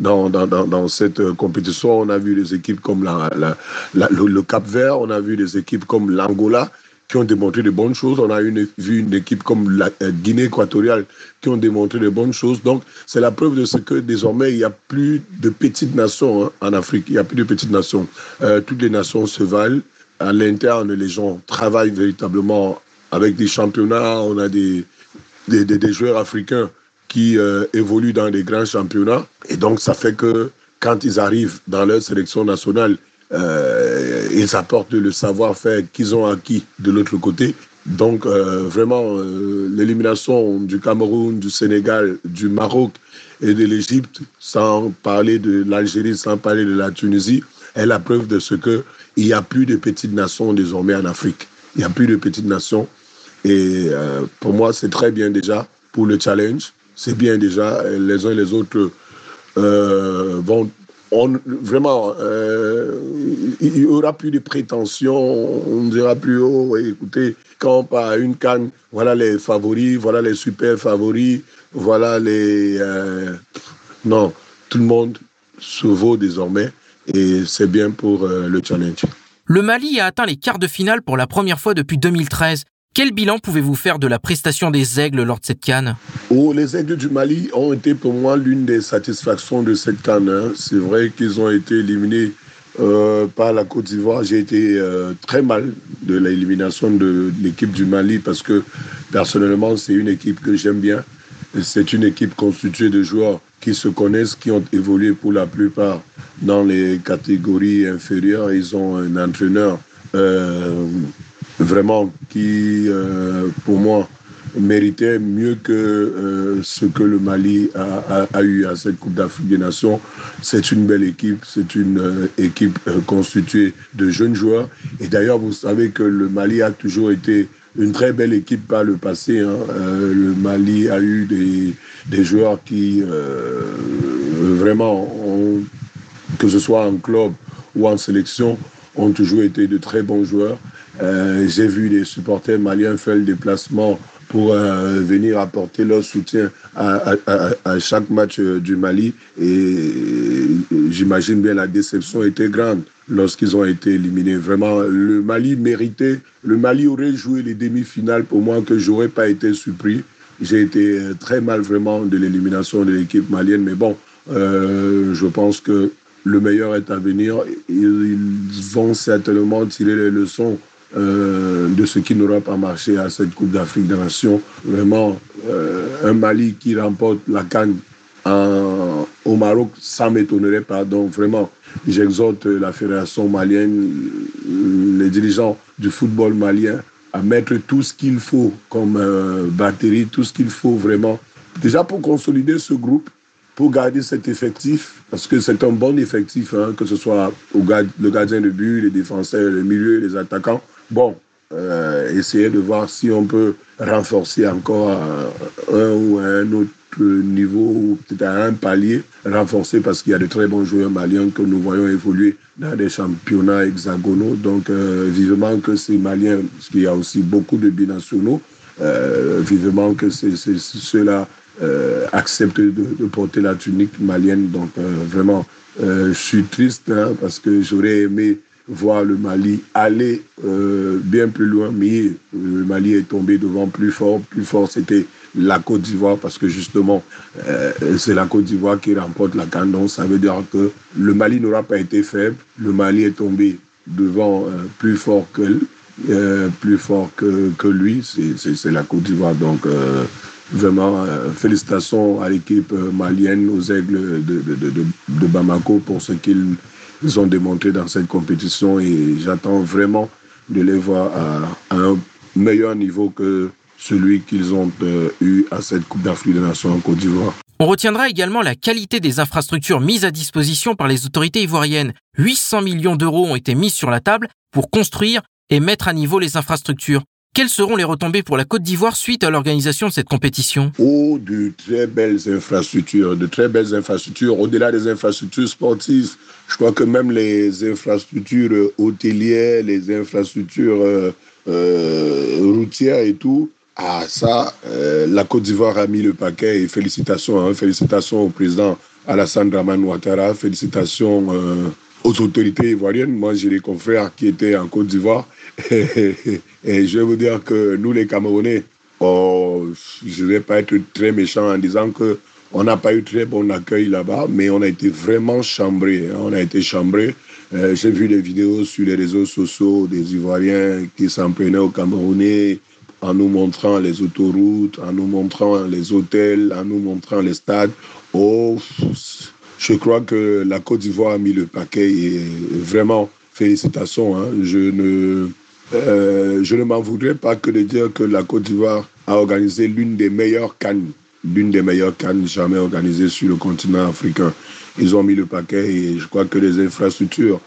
dans cette compétition. On a vu des équipes comme le Cap-Vert, on a vu des équipes comme l'Angola qui ont démontré de bonnes choses. On a vu une équipe comme la Guinée équatoriale qui ont démontré de bonnes choses. Donc, c'est la preuve de ce que désormais, il n'y a plus de petites nations en Afrique. Il n'y a plus de petites nations. Toutes les nations se valent. À l'interne, les gens travaillent véritablement avec des championnats. On a des joueurs africains qui évoluent dans des grands championnats. Et donc, ça fait que quand ils arrivent dans leur sélection nationale, ils apportent le savoir-faire qu'ils ont acquis de l'autre côté. Donc, vraiment, l'élimination du Cameroun, du Sénégal, du Maroc et de l'Égypte, sans parler de l'Algérie, sans parler de la Tunisie, est la preuve de ce qu'il n'y a plus de petites nations désormais en Afrique. Il n'y a plus de petites nations. Et pour moi, c'est très bien déjà pour le challenge. C'est bien déjà. Les uns et les autres vont... vraiment, il n'y aura plus de prétention, on ne dira plus, oh, écoutez, quand on part à une CAN, voilà les favoris, voilà les super favoris, voilà les... non, tout le monde se vaut désormais et c'est bien pour le challenge. Le Mali a atteint les quarts de finale pour la première fois depuis 2013. Quel bilan pouvez-vous faire de la prestation des Aigles lors de cette CAN ? Les Aigles du Mali ont été pour moi l'une des satisfactions de cette CAN. C'est vrai qu'ils ont été éliminés par la Côte d'Ivoire. J'ai été très mal de l'élimination de l'équipe du Mali parce que personnellement, c'est une équipe que j'aime bien. C'est une équipe constituée de joueurs qui se connaissent, qui ont évolué pour la plupart dans les catégories inférieures. Ils ont un entraîneur vraiment qui, pour moi, méritait mieux que ce que le Mali a eu à cette Coupe d'Afrique des Nations. C'est une belle équipe, c'est une équipe constituée de jeunes joueurs. Et d'ailleurs, vous savez que le Mali a toujours été une très belle équipe par le passé. Le Mali a eu des joueurs qui, vraiment, que ce soit en club ou en sélection, ont toujours été de très bons joueurs. J'ai vu des supporters maliens faire le déplacement pour venir apporter leur soutien à chaque match du Mali. Et j'imagine bien la déception était grande lorsqu'ils ont été éliminés. Vraiment, le Mali méritait. Le Mali aurait joué les demi-finales pour moi que je n'aurais pas été surpris. J'ai été très mal vraiment de l'élimination de l'équipe malienne. Mais bon, je pense que le meilleur est à venir. Ils vont certainement tirer les leçons de ce qui n'aura pas marché à cette Coupe d'Afrique des Nations. Vraiment, un Mali qui remporte la CAN au Maroc, ça ne m'étonnerait pas. Donc vraiment, j'exhorte la fédération malienne, les dirigeants du football malien à mettre tout ce qu'il faut comme batterie, tout ce qu'il faut vraiment, déjà pour consolider ce groupe, pour garder cet effectif, parce que c'est un bon effectif, que ce soit le gardien de but, les défenseurs, les milieux, les attaquants. Bon, essayer de voir si on peut renforcer encore un ou un autre niveau, ou peut-être à un palier, renforcer, parce qu'il y a de très bons joueurs maliens que nous voyons évoluer dans des championnats hexagonaux. Donc, vivement que ces Maliens, parce qu'il y a aussi beaucoup de binationaux, vivement que ceux-là acceptent de porter la tunique malienne. Donc, vraiment, je suis triste parce que j'aurais aimé voir le Mali aller bien plus loin, mais le Mali est tombé devant plus fort. Plus fort, c'était la Côte d'Ivoire, parce que justement, c'est la Côte d'Ivoire qui remporte la CAN. Donc, ça veut dire que le Mali n'aura pas été faible. Le Mali est tombé devant plus fort que lui. C'est la Côte d'Ivoire. Donc, vraiment, félicitations à l'équipe malienne, aux Aigles de Bamako pour ce qu'ils ont démontré dans cette compétition, et j'attends vraiment de les voir à un meilleur niveau que celui qu'ils ont eu à cette Coupe d'Afrique des Nations en Côte d'Ivoire. On retiendra également la qualité des infrastructures mises à disposition par les autorités ivoiriennes. 800 millions d'euros ont été mis sur la table pour construire et mettre à niveau les infrastructures. Quelles seront les retombées pour la Côte d'Ivoire suite à l'organisation de cette compétition ? De très belles infrastructures, au-delà des infrastructures sportives. Je crois que même les infrastructures hôtelières, les infrastructures routières et tout, la Côte d'Ivoire a mis le paquet, et félicitations au président Alassane Dramane Ouattara, félicitations aux autorités ivoiriennes. Moi, j'ai des confrères qui étaient en Côte d'Ivoire et je vais vous dire que nous, les Camerounais, je ne vais pas être très méchant en disant qu'on n'a pas eu très bon accueil là-bas, mais on a été vraiment chambrés. J'ai vu des vidéos sur les réseaux sociaux des Ivoiriens qui s'en prenaient aux Camerounais, en nous montrant les autoroutes, en nous montrant les hôtels, en nous montrant les stades. Je crois que la Côte d'Ivoire a mis le paquet, et vraiment, félicitations. Je ne m'en voudrais pas que de dire que la Côte d'Ivoire a organisé l'une des meilleures CAN jamais organisées sur le continent africain. Ils ont mis le paquet, et je crois que les infrastructures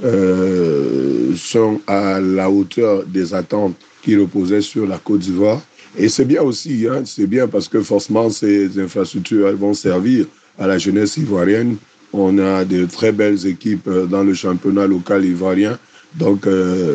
sont à la hauteur des attentes qui reposaient sur la Côte d'Ivoire. Et c'est bien aussi, c'est bien parce que forcément ces infrastructures elles vont servir à la jeunesse ivoirienne. On a de très belles équipes dans le championnat local ivoirien. Donc,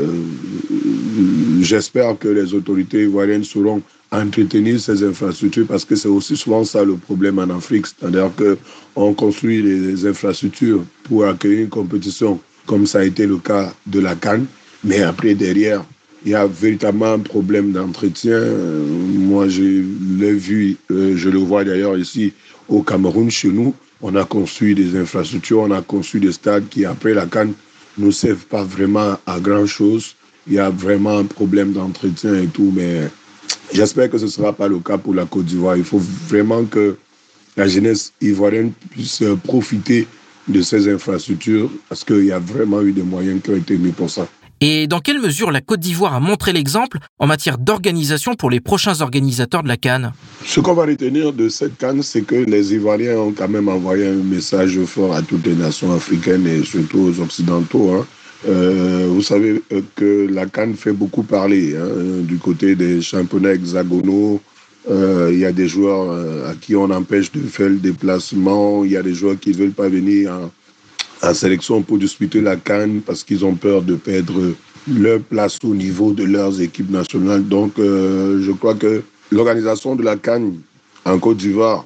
j'espère que les autorités ivoiriennes sauront entretenir ces infrastructures, parce que c'est aussi souvent ça le problème en Afrique. C'est-à-dire qu'on construit les infrastructures pour accueillir une compétition, comme ça a été le cas de la CAN. Mais après, derrière, il y a véritablement un problème d'entretien. Moi, je l'ai vu, je le vois d'ailleurs ici au Cameroun, chez nous. On a construit des infrastructures, on a construit des stades qui, après la CAN, ne servent pas vraiment à grand-chose. Il y a vraiment un problème d'entretien et tout, mais j'espère que ce ne sera pas le cas pour la Côte d'Ivoire. Il faut vraiment que la jeunesse ivoirienne puisse profiter de ces infrastructures, parce qu'il y a vraiment eu des moyens qui ont été mis pour ça. Et dans quelle mesure la Côte d'Ivoire a montré l'exemple en matière d'organisation pour les prochains organisateurs de la CAN ? Ce qu'on va retenir de cette CAN, c'est que les Ivoiriens ont quand même envoyé un message fort à toutes les nations africaines et surtout aux Occidentaux. Vous savez que la CAN fait beaucoup parler du côté des championnats hexagonaux. Il y a des joueurs à qui on empêche de faire le déplacement. Il y a des joueurs qui ne veulent pas venir en sélection pour disputer la CAN parce qu'ils ont peur de perdre leur place au niveau de leurs équipes nationales. Donc, je crois que l'organisation de la CAN en Côte d'Ivoire,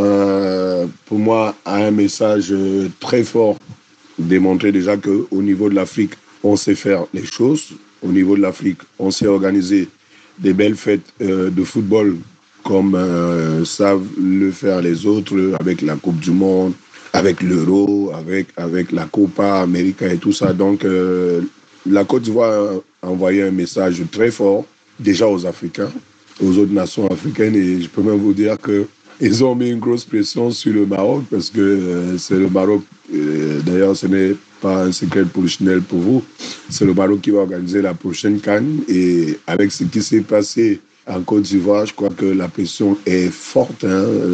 pour moi, a un message très fort, démontrer déjà qu'au niveau de l'Afrique, on sait faire les choses. Au niveau de l'Afrique, on sait organiser des belles fêtes de football comme savent le faire les autres, avec la Coupe du Monde, avec l'Euro, avec la Copa América et tout ça. Donc, la Côte d'Ivoire a envoyé un message très fort, déjà aux Africains, aux autres nations africaines. Et je peux même vous dire qu'ils ont mis une grosse pression sur le Maroc, parce que c'est le Maroc, d'ailleurs ce n'est pas un secret polichinelle pour vous, c'est le Maroc qui va organiser la prochaine CAN. Et avec ce qui s'est passé en Côte d'Ivoire, je crois que la pression est forte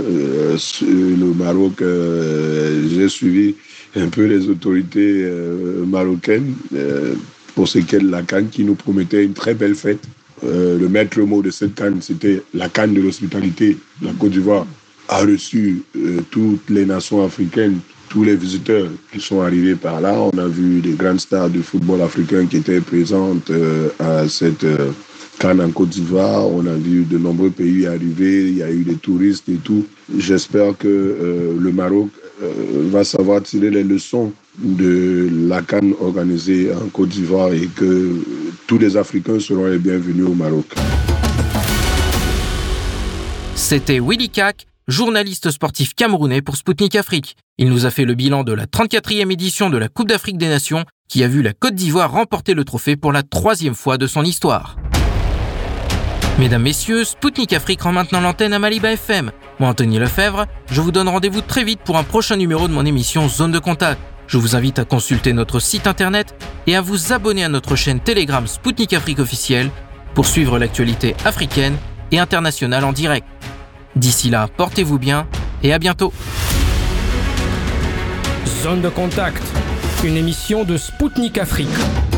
sur le Maroc. J'ai suivi un peu les autorités marocaines. pour ce qu'est la CAN, qui nous promettait une très belle fête. Le maître mot de cette CAN, c'était la CAN de l'hospitalité. La Côte d'Ivoire a reçu toutes les nations africaines, tous les visiteurs qui sont arrivés par là. On a vu des grandes stars du football africain qui étaient présentes à cette CAN en Côte d'Ivoire. On a vu de nombreux pays arriver, il y a eu des touristes et tout. J'espère que le Maroc va savoir tirer les leçons de la CAN organisée en Côte d'Ivoire et que tous les Africains seront les bienvenus au Maroc. C'était Willy Kak, journaliste sportif camerounais pour Spoutnik Afrique. Il nous a fait le bilan de la 34e édition de la Coupe d'Afrique des Nations qui a vu la Côte d'Ivoire remporter le trophée pour la 3e fois de son histoire. Mesdames, messieurs, Spoutnik Afrique rend maintenant l'antenne à Maliba FM. Moi, Anthony Lefebvre, je vous donne rendez-vous très vite pour un prochain numéro de mon émission Zone de Contact. Je vous invite à consulter notre site internet et à vous abonner à notre chaîne Telegram Spoutnik Afrique officielle pour suivre l'actualité africaine et internationale en direct. D'ici là, portez-vous bien et à bientôt. Zone de Contact, une émission de Spoutnik Afrique.